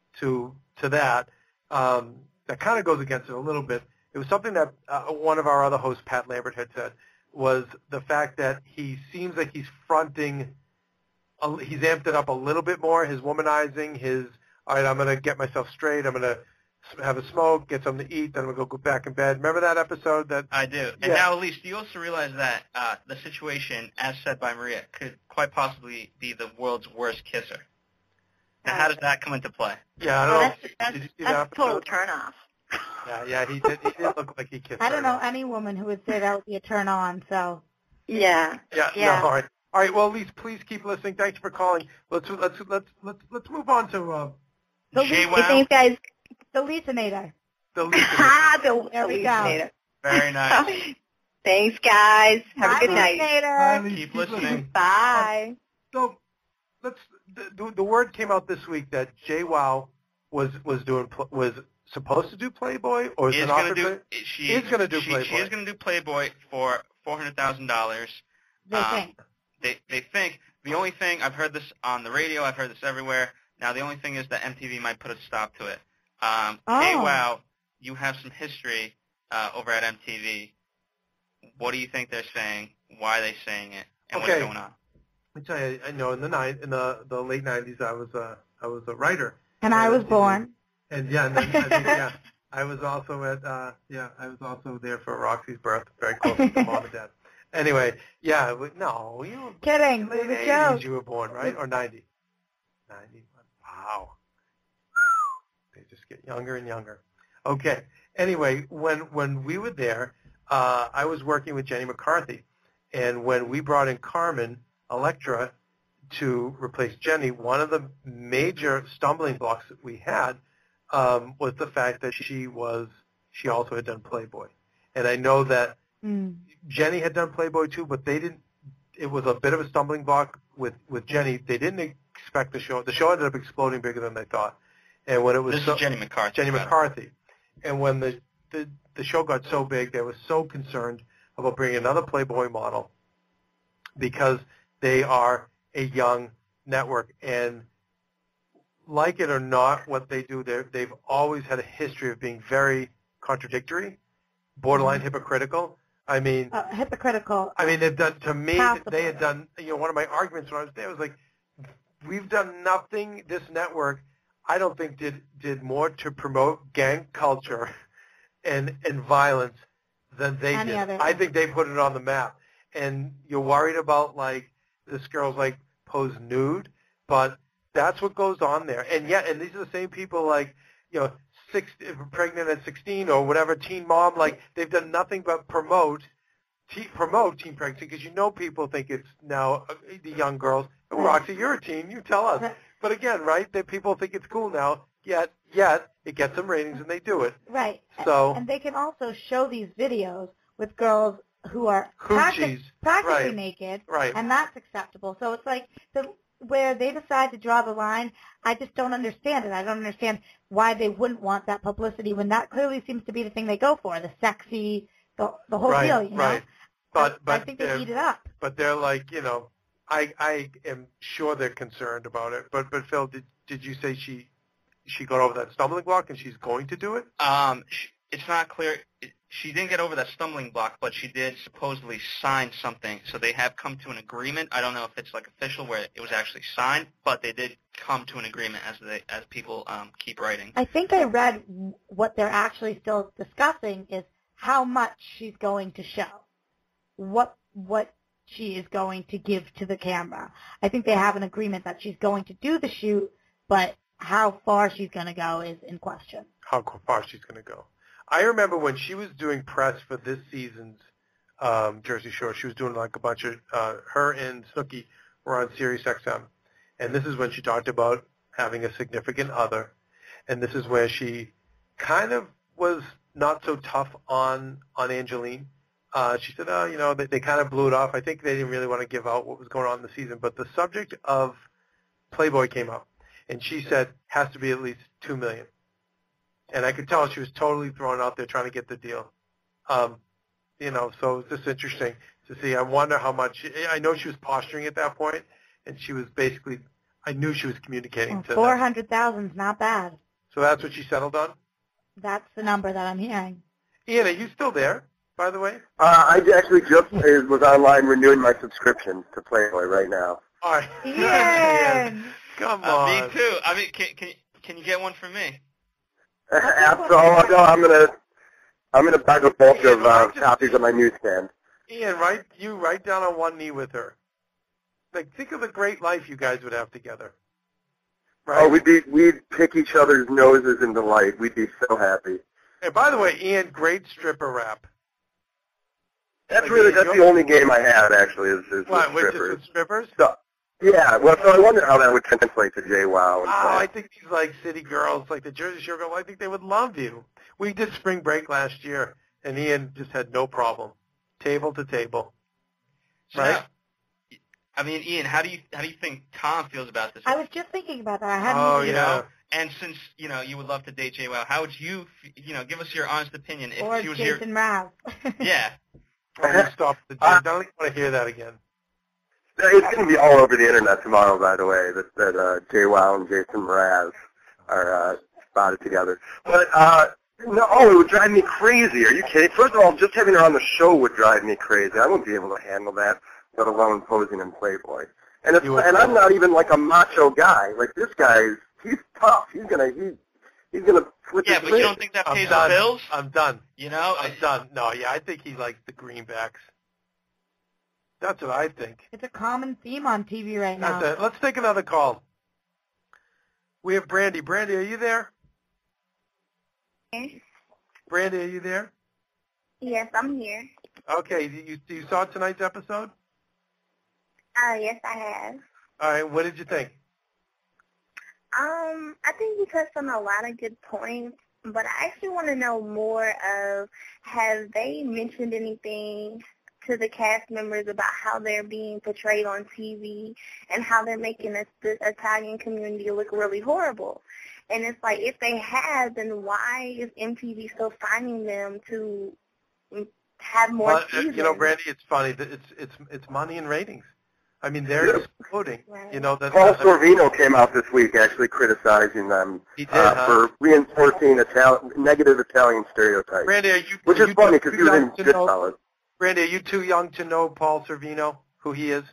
to to that um, that kind of goes against it a little bit. It was something that uh, one of our other hosts, Pat Lambert, had said, was the fact that he seems like he's fronting, a, he's amped it up a little bit more, his womanizing, his, all right, I'm going to get myself straight, I'm going to have a smoke, get something to eat, then I'm going to go back in bed. Remember that episode? That I do. And Yeah. now, Elise, do you also realize that uh, the situation, as said by Maria, could quite possibly be the world's worst kisser? Now, how does that come into play? Yeah, I Oh, don't know. that's that's, Did you see that's that a total episode? turnoff. Yeah, yeah, he did, he did look like he kissed I her. don't know any woman who would say that would be a turn on. So Yeah. Yeah, Yeah. no, all right. All right, well, Elise, please keep listening. Thanks for calling. Let's let's let's let's let's let's move on to uh, the Jay Lisa, You think guys? the Lisainator. the Lisa. Ha! The There we go. hallucinator. Very nice. Thanks, guys. Have Bye, a good night. Lisainator. Hi, Elise, Keep listening. Bye. So let's the, the, the word came out this week that JWoww was was doing pl- was supposed to do Playboy or is Is an going offer to do. Play- She is gonna do she, Playboy. She is going to do Playboy for four hundred thousand dollars. They Um, think. They they think the only thing I've heard this on the radio. I've heard this everywhere. Now the only thing is that M T V might put a stop to it. Um, Oh. Hey, wow, you have some history uh, over at M T V. What do you think they're saying? Why are they saying it? And Okay. what's going on? Let me tell you, I know in the nine in the the late nineties, I was a I was a writer, And I was born. and yeah, and then, I think, yeah, I was also at uh, yeah, I was also there for Roxy's birth, very close to mom and dad. Anyway, yeah, it was- no, you were Kidding. late It was a eighties joke. you were born, right? Or ninety? ninety. Wow. They just get younger and younger. Okay. Anyway, when when we were there, uh, I was working with Jenny McCarthy, and when we brought in Carmen Elektra to replace Jenny, one of the major stumbling blocks that we had um, was the fact that she was she also had done Playboy, and I know that Mm. Jenny had done Playboy too, but they didn't. It was a bit of a stumbling block with with Jenny. They didn't expect the show. The show ended up exploding bigger than they thought, and when it was This so, is Jenny McCarthy. Jenny by the way. McCarthy, and when the, the the show got so big, they were so concerned about bringing another Playboy model because they are a young network, and like it or not, what they do, they they've always had a history of being very contradictory, borderline Mm-hmm. hypocritical. I mean, Uh, hypocritical. I mean, they've done to me. Possible. They had done. You know, one of my arguments when I was there was like, we've done nothing. This network, I don't think did did more to promote gang culture and and violence than they Any did. other- I think they put it on the map. And you're worried about like this girl's like posed nude, but that's what goes on there. And yet, and these are the same people like, you know, six, pregnant at sixteen or whatever, teen mom, like they've done nothing but promote, te- promote teen pregnancy because you know people think it's now uh, the young girls. Oh, Roxy, you're a teen, you tell us. But again, right, that people think it's cool now, yet, yet it gets them ratings and they do it. Right. So- And they can also show these videos with girls who are practic- Coochies, practically right. naked, Right. and that's acceptable. So it's like the where they decide to draw the line, I just don't understand it. I don't understand why they wouldn't want that publicity when that clearly seems to be the thing they go for, the sexy, the the whole right, deal, you know? right. But, I, but I think they they're- eat it up. But they're like, you know, I I am sure they're concerned about it. But but Phil, did did you say she she got over that stumbling block and she's going to do it? Um, sh it's not clear. It, she didn't get over that stumbling block, but she did supposedly sign something. So they have come to an agreement. I don't know if it's like official where it was actually signed, but they did come to an agreement as they as people um, keep writing. I think I read what they're actually still discussing is how much she's going to show, what what she is going to give to the camera. I think they have an agreement that she's going to do the shoot, but how far she's going to go is in question. How far she's going to go? I remember when she was doing press for this season's um, Jersey Shore, she was doing like a bunch of uh, her and Snooki were on Sirius X M, and this is when she talked about having a significant other, and this is where she kind of was not so tough on on Angeline. Uh, she said, oh, you know, they, they kind of blew it off. I think they didn't really want to give out what was going on in the season, but the subject of Playboy came up, and she said, has to be at least two million dollars. And I could tell she was totally thrown out there trying to get the deal. Um, you know, so it's just interesting to see. I wonder how much, I know she was posturing at that point, and she was basically, I knew she was communicating to Four them. hundred thousand is not bad. So that's what she settled on? That's the number that I'm hearing. Ian, are you still there, by the way? Uh, I actually just uh, was online renewing my subscription to Playboy right now. All right. Ian! Come Uh, on. me too. I mean, can can can you get one for me? After all, no, I'm gonna I'm gonna buy a bulk Ian, of uh, I just- copies on my newsstand. Ian, right? You right down on one knee with her. Like, think of the great life you guys would have together. Right? Oh, we'd be we'd pick each other's noses in delight. We'd be so happy. And by the way, Ian, great stripper rap. That's Like, really you- that's the only game I have actually is, is What, with with just strippers. with strippers? So, yeah, well, so I wonder how that would translate to JWoww and Oh, I stuff. think these like city girls, like the Jersey Shore girls, I think they would love you. We did spring break last year, and Ian just had no problem, table to table. So Right. now, I mean, Ian, how do you how do you think Tom feels about this? I was just thinking about that. I hadn't Oh, even you yeah. know, and since you know you would love to date JWoww, how would you f- you know give us your honest opinion if or she was Jason here? Mraz. Yeah. Oh, you stop the I don't even want to hear that again. It's going to be all over the internet tomorrow, by the way, that, that uh, JWoww and Jason Mraz are uh, spotted together. But, uh, no, oh, it would drive me crazy. Are you kidding? First of all, just having her on the show would drive me crazy. I wouldn't be able to handle that, let alone posing in Playboy. And it's, You would- and I'm not even like a macho guy. Like, this guy is, he's tough. He's going to, he, he's going to flip Yeah, his but you lid. don't think that I'm pays the done. bills? I'm done. You know, I'm I- done. No, yeah, I think he likes the greenbacks. That's what I think. It's a common theme on T V right now. That's it. Let's take another call. We have Brandy. Brandy, are you there? Brandy, are you there? Yes, I'm here. Okay, you, you saw tonight's episode? Uh, yes, I have. All right, what did you think? Um, I think you touched on a lot of good points, but I actually want to know more of, have they mentioned anything to the cast members about how they're being portrayed on T V and how they're making this, this Italian community look really horrible? And it's like, if they have, then why is M T V still finding them to have more Well, seasons? you know, Brandy, it's funny. that It's it's it's money and ratings. I mean, they're Yep. exploding. Right. You know, that's Paul that's- Sorvino came out this week actually criticizing them He did, uh, huh? for reinforcing Ital- negative Italian stereotypes, Brandy, are you? which are is you funny too because he was in young to know- Goodfellas. Brandy, are you too young to know Paul Sorvino, who he is?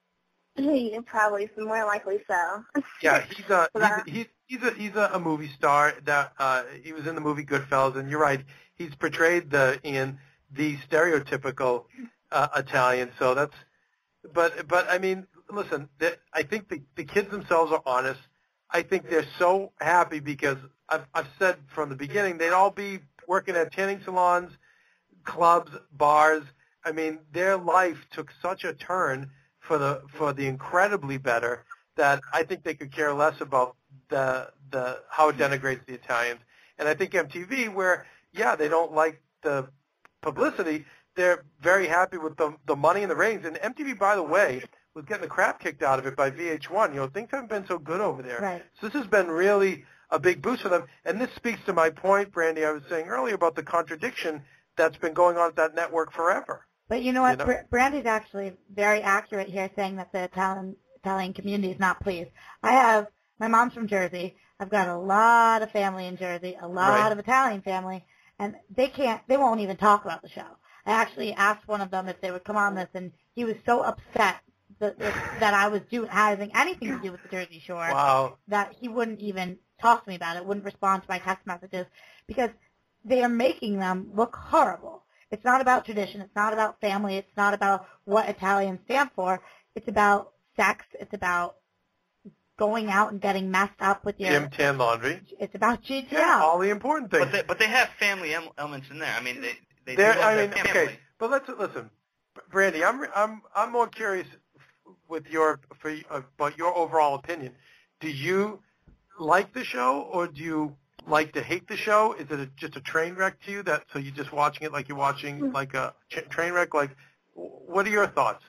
Yeah, probably, more likely so. Yeah, he's a Yeah. he's, he's he's a he's a, a movie star that uh, he was in the movie Goodfellas, and you're right, he's portrayed the in the stereotypical uh, Italian. So that's, but but I mean, listen, the, I think the the kids themselves are honest. I think they're so happy because I've I've said from the beginning they'd all be working at tanning salons, clubs, bars. I mean, their life took such a turn for the for the incredibly better that I think they could care less about the the how it denigrates the Italians. And I think M T V, where yeah, they don't like the publicity, they're very happy with the the money and the ratings. And M T V, by the way, was getting the crap kicked out of it by V H one. You know, things haven't been so good over there. Right. So this has been really a big boost for them. And this speaks to my point, Brandy, I was saying earlier about the contradiction that's been going on at that network forever. But you know what? You know? Br- Brandy's actually very accurate here, saying that the Italian Italian community is not pleased. I have my mom's from Jersey. I've got a lot of family in Jersey, a lot Right. of Italian family, and they can't. They won't even talk about the show. I actually asked one of them if they would come on this, and he was so upset that that I was doing having anything to do with the Jersey Shore Wow. that he wouldn't even talk to me about it. Wouldn't respond to my text messages because they are making them look horrible. It's not about tradition. It's not about family. It's not about what Italians stand for. It's about sex. It's about going out and getting messed up with your. Gym, tan, laundry. It's about G T L. Yeah, all the important things. But they, but they have family em- elements in there. I mean, they they do There, love I their mean, family. okay, but let's listen, Brandy. I'm I'm I'm more curious with your for about your overall opinion. Do you like the show, or do you like to hate the show? Is it a, just a train wreck to you? That so you're just watching it like you're watching like a ch- train wreck? Like, what are your thoughts?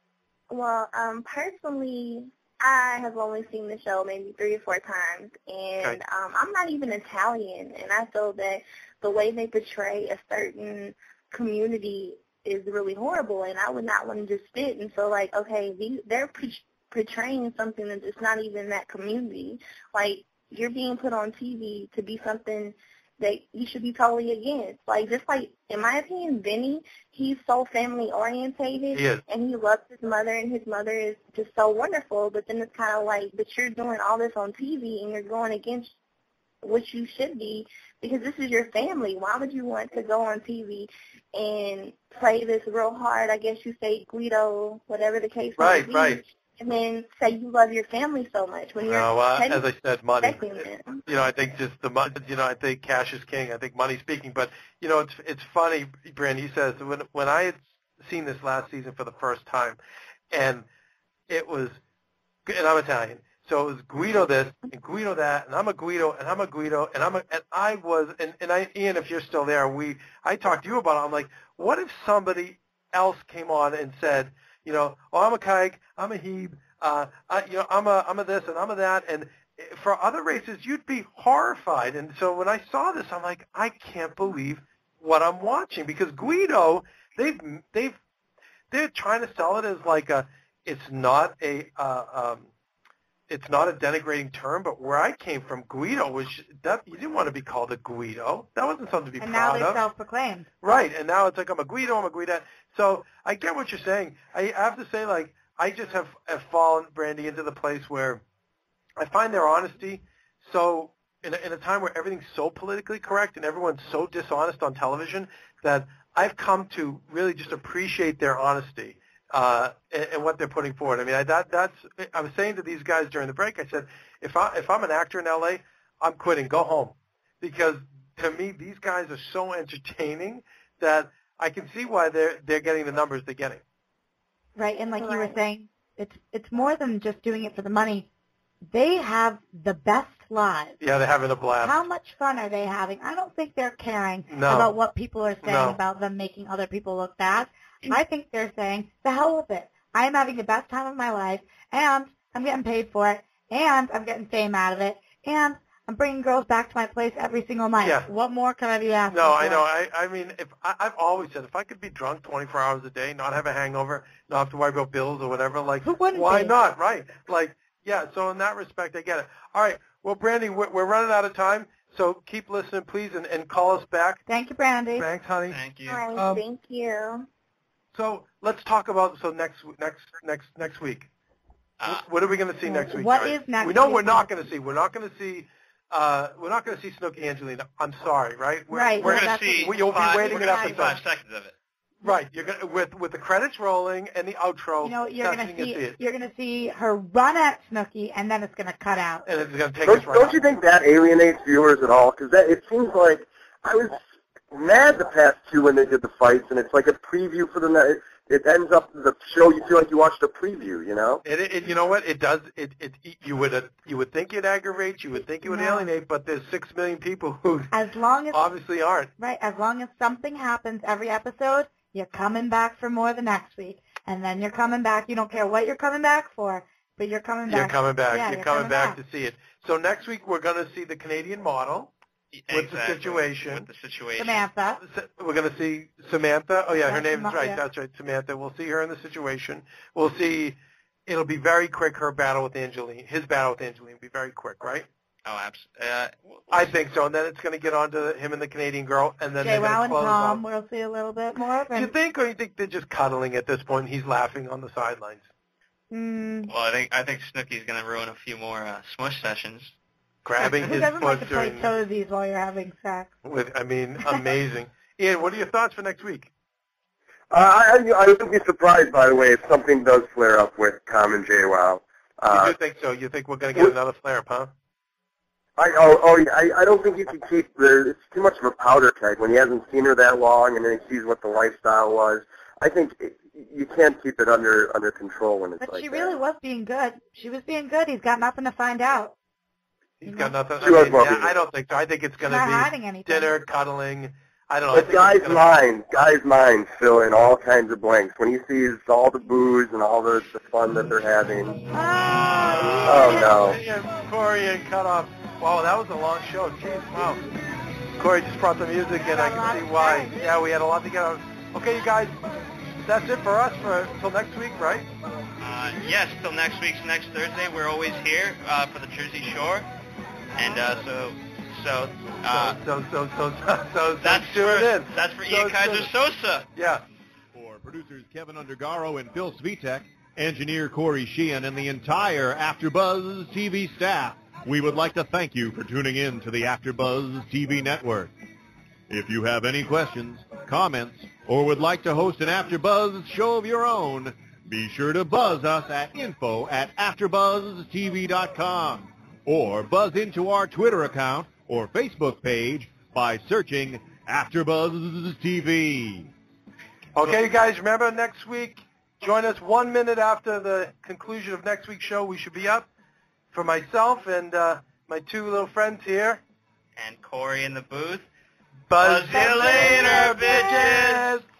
Well, um, personally, I have only seen the show maybe three or four times, and Okay. um, I'm not even Italian, and I feel that the way they portray a certain community is really horrible, and I would not want to just sit and feel like, okay, these, they're p- portraying something that's just not even that community. Like, you're being put on T V to be something that you should be totally against. Like, just like, in my opinion, Vinny, he's so family orientated, He is. and he loves his mother, and his mother is just so wonderful. But then it's kind of like, but you're doing all this on T V, and you're going against what you should be, because this is your family. Why would you want to go on T V and play this real hard, I guess you say, Guido, whatever the case may Right, be, right. and then say you love your family so much when you're No, uh, as technically I said, money. respecting them. You know, I think just the mon- you know, I think cash is king. I think money's speaking. But you know, it's it's funny, Brandy. He says when when I had seen this last season for the first time, and it was, and I'm Italian, so it was Guido this and Guido that, and I'm a Guido and I'm a Guido and I'm a, and I was, and and I, Ian, if you're still there, we I talked to you about it. I'm like, what if somebody else came on and said, you know, oh, I'm a Kike, I'm a Hebe, uh, I, you know, I'm a I'm a this and I'm a that, and for other races, you'd be horrified. And so when I saw this, I'm like, I can't believe what I'm watching, because Guido, they've they've they're trying to sell it as like a, it's not a uh, um, it's not a denigrating term, but where I came from, Guido was that you didn't want to be called a Guido. That wasn't something to be And now proud they're of. self-proclaimed. Right, and now it's like I'm a Guido, I'm a Guido. So I get what you're saying. I have to say, like, I just have, have fallen, Brandy, into the place where I find their honesty so, in a, in a time where everything's so politically correct and everyone's so dishonest on television, that I've come to really just appreciate their honesty uh, and, and what they're putting forward. I mean, I, that, that's, I was saying to these guys during the break, I said, if, I, if I'm an actor in L A, I'm quitting, go home. Because to me, these guys are so entertaining that I can see why they're they're getting the numbers they're getting. Right, and like you were Right. saying, it's it's more than just doing it for the money. They have the best lives. Yeah, they're having a blast. How much fun are they having? I don't think they're caring No. about what people are saying No. about them making other people look bad. I think they're saying, the hell with it. I'm having the best time of my life, and I'm getting paid for it, and I'm getting fame out of it, and I'm bringing girls back to my place every single night. Yeah. What more can I be asking No, for? I know. I, I mean, if I, I've always said if I could be drunk twenty-four hours a day, not have a hangover, not have to worry about bills or whatever, like, Who wouldn't why be? not? Right? Like, yeah. So in that respect, I get it. All right. Well, Brandy, we're, we're running out of time, so keep listening, please, and, and call us back. Thank you, Brandy. Thanks, honey. Thank you. All right, Um, thank you. So let's talk about so next next next next week. Uh, What, what are we going to see next week? What guys? is next We know week? we're not going to see. We're not going to see. Uh, we're not going to see Snooki Angelina. I'm sorry, right? We're, Right. we're well, going that's to see what- You'll be five, waiting we're an gonna see episode. five seconds of it. Right. You're going to with with the credits rolling and the outro. You know, you're that's gonna when you see see it, you're gonna see her run at Snooki, and then it's gonna cut out. and it's going to take Don't, us right. don't out. you think that alienates viewers at all? Because it seems like I was mad the past two when they did the fights, and it's like a preview for the night. It ends up the show. You feel like you watched a preview, you know? It, it, you know what? It does. It, it, you would, uh, you would think it aggravates. You would think it would No. alienate. But there's six million people who As long as obviously aren't. right, as long as something happens every episode, you're coming back for more the next week, and then you're coming back. You don't care what you're coming back for, but you're coming back. You're coming back. Yeah, you're, coming, back, to see it. So next week we're going to see the Canadian model with the Exactly. situation. With the situation. Samantha. We're going to see Samantha. Oh, yeah, her Yeah, name's Sam- right. yeah. That's right, Samantha. We'll see her in the situation. We'll see. It'll be very quick. Her battle with Angeline, his battle with Angeline, will be very quick, right? Oh, absolutely. Uh, we'll- I think so. And then it's going to get on to him and the Canadian girl, and then Jay they're Wow going to and close Tom, off. we'll see a little bit more of Do you him. think, or you think they're just cuddling at this point? And he's laughing on the sidelines. Mm, Well, I think I think Snooki's going to ruin a few more uh, smush sessions. Grabbing who his doesn't like foot to play during toesies while you're having sex? with. I mean, amazing. Ian, what are your thoughts for next week? Uh, I, I I wouldn't be surprised, by the way, if something does flare up with Tom and JWoww. Uh, you do think so? You think we're going to get another flare up, huh? I oh oh yeah, I I don't think you can keep the. It's too much of a powder keg when he hasn't seen her that long, and then he sees what the lifestyle was. I think it, you can't keep it under under control when it's But like she that. really was being good. She was being good. He's got nothing to find out. He's got nothing. She I, was mean, well yeah, behaved. I don't think so. I think it's going She's not to hiding be anything. dinner, cuddling. I don't know. I But think guys' it's gonna minds, guys' minds fill in all kinds of blanks when he sees all the booze and all the, the fun that they're having. Oh, no. And Corey and cut off. Wow, that was a long show. Jeez, wow. Corey just brought the music in. I can see why. Yeah, we had a lot to get out. Okay, you guys, that's it for us for until next week, right? Uh, yes, till next week's next Thursday. We're always here uh, for the Jersey Shore, and uh, so so uh, so so so so so that's tune for in. that's for So Ian Kaiser tune in. Sosa. Yeah. For producers Kevin Undergaro and Phil Svitek, engineer Corey Sheehan, and the entire AfterBuzz T V staff, we would like to thank you for tuning in to the AfterBuzz T V network. If you have any questions, comments, or would like to host an AfterBuzz show of your own, be sure to buzz us at info at after buzz t v dot com or buzz into our Twitter account or Facebook page by searching AfterBuzz T V. Okay, you guys, remember next week, join us one minute after the conclusion of next week's show. We should be up for myself and uh, my two little friends here. And Corey in the booth. Buzz, Buzz you later, bitches.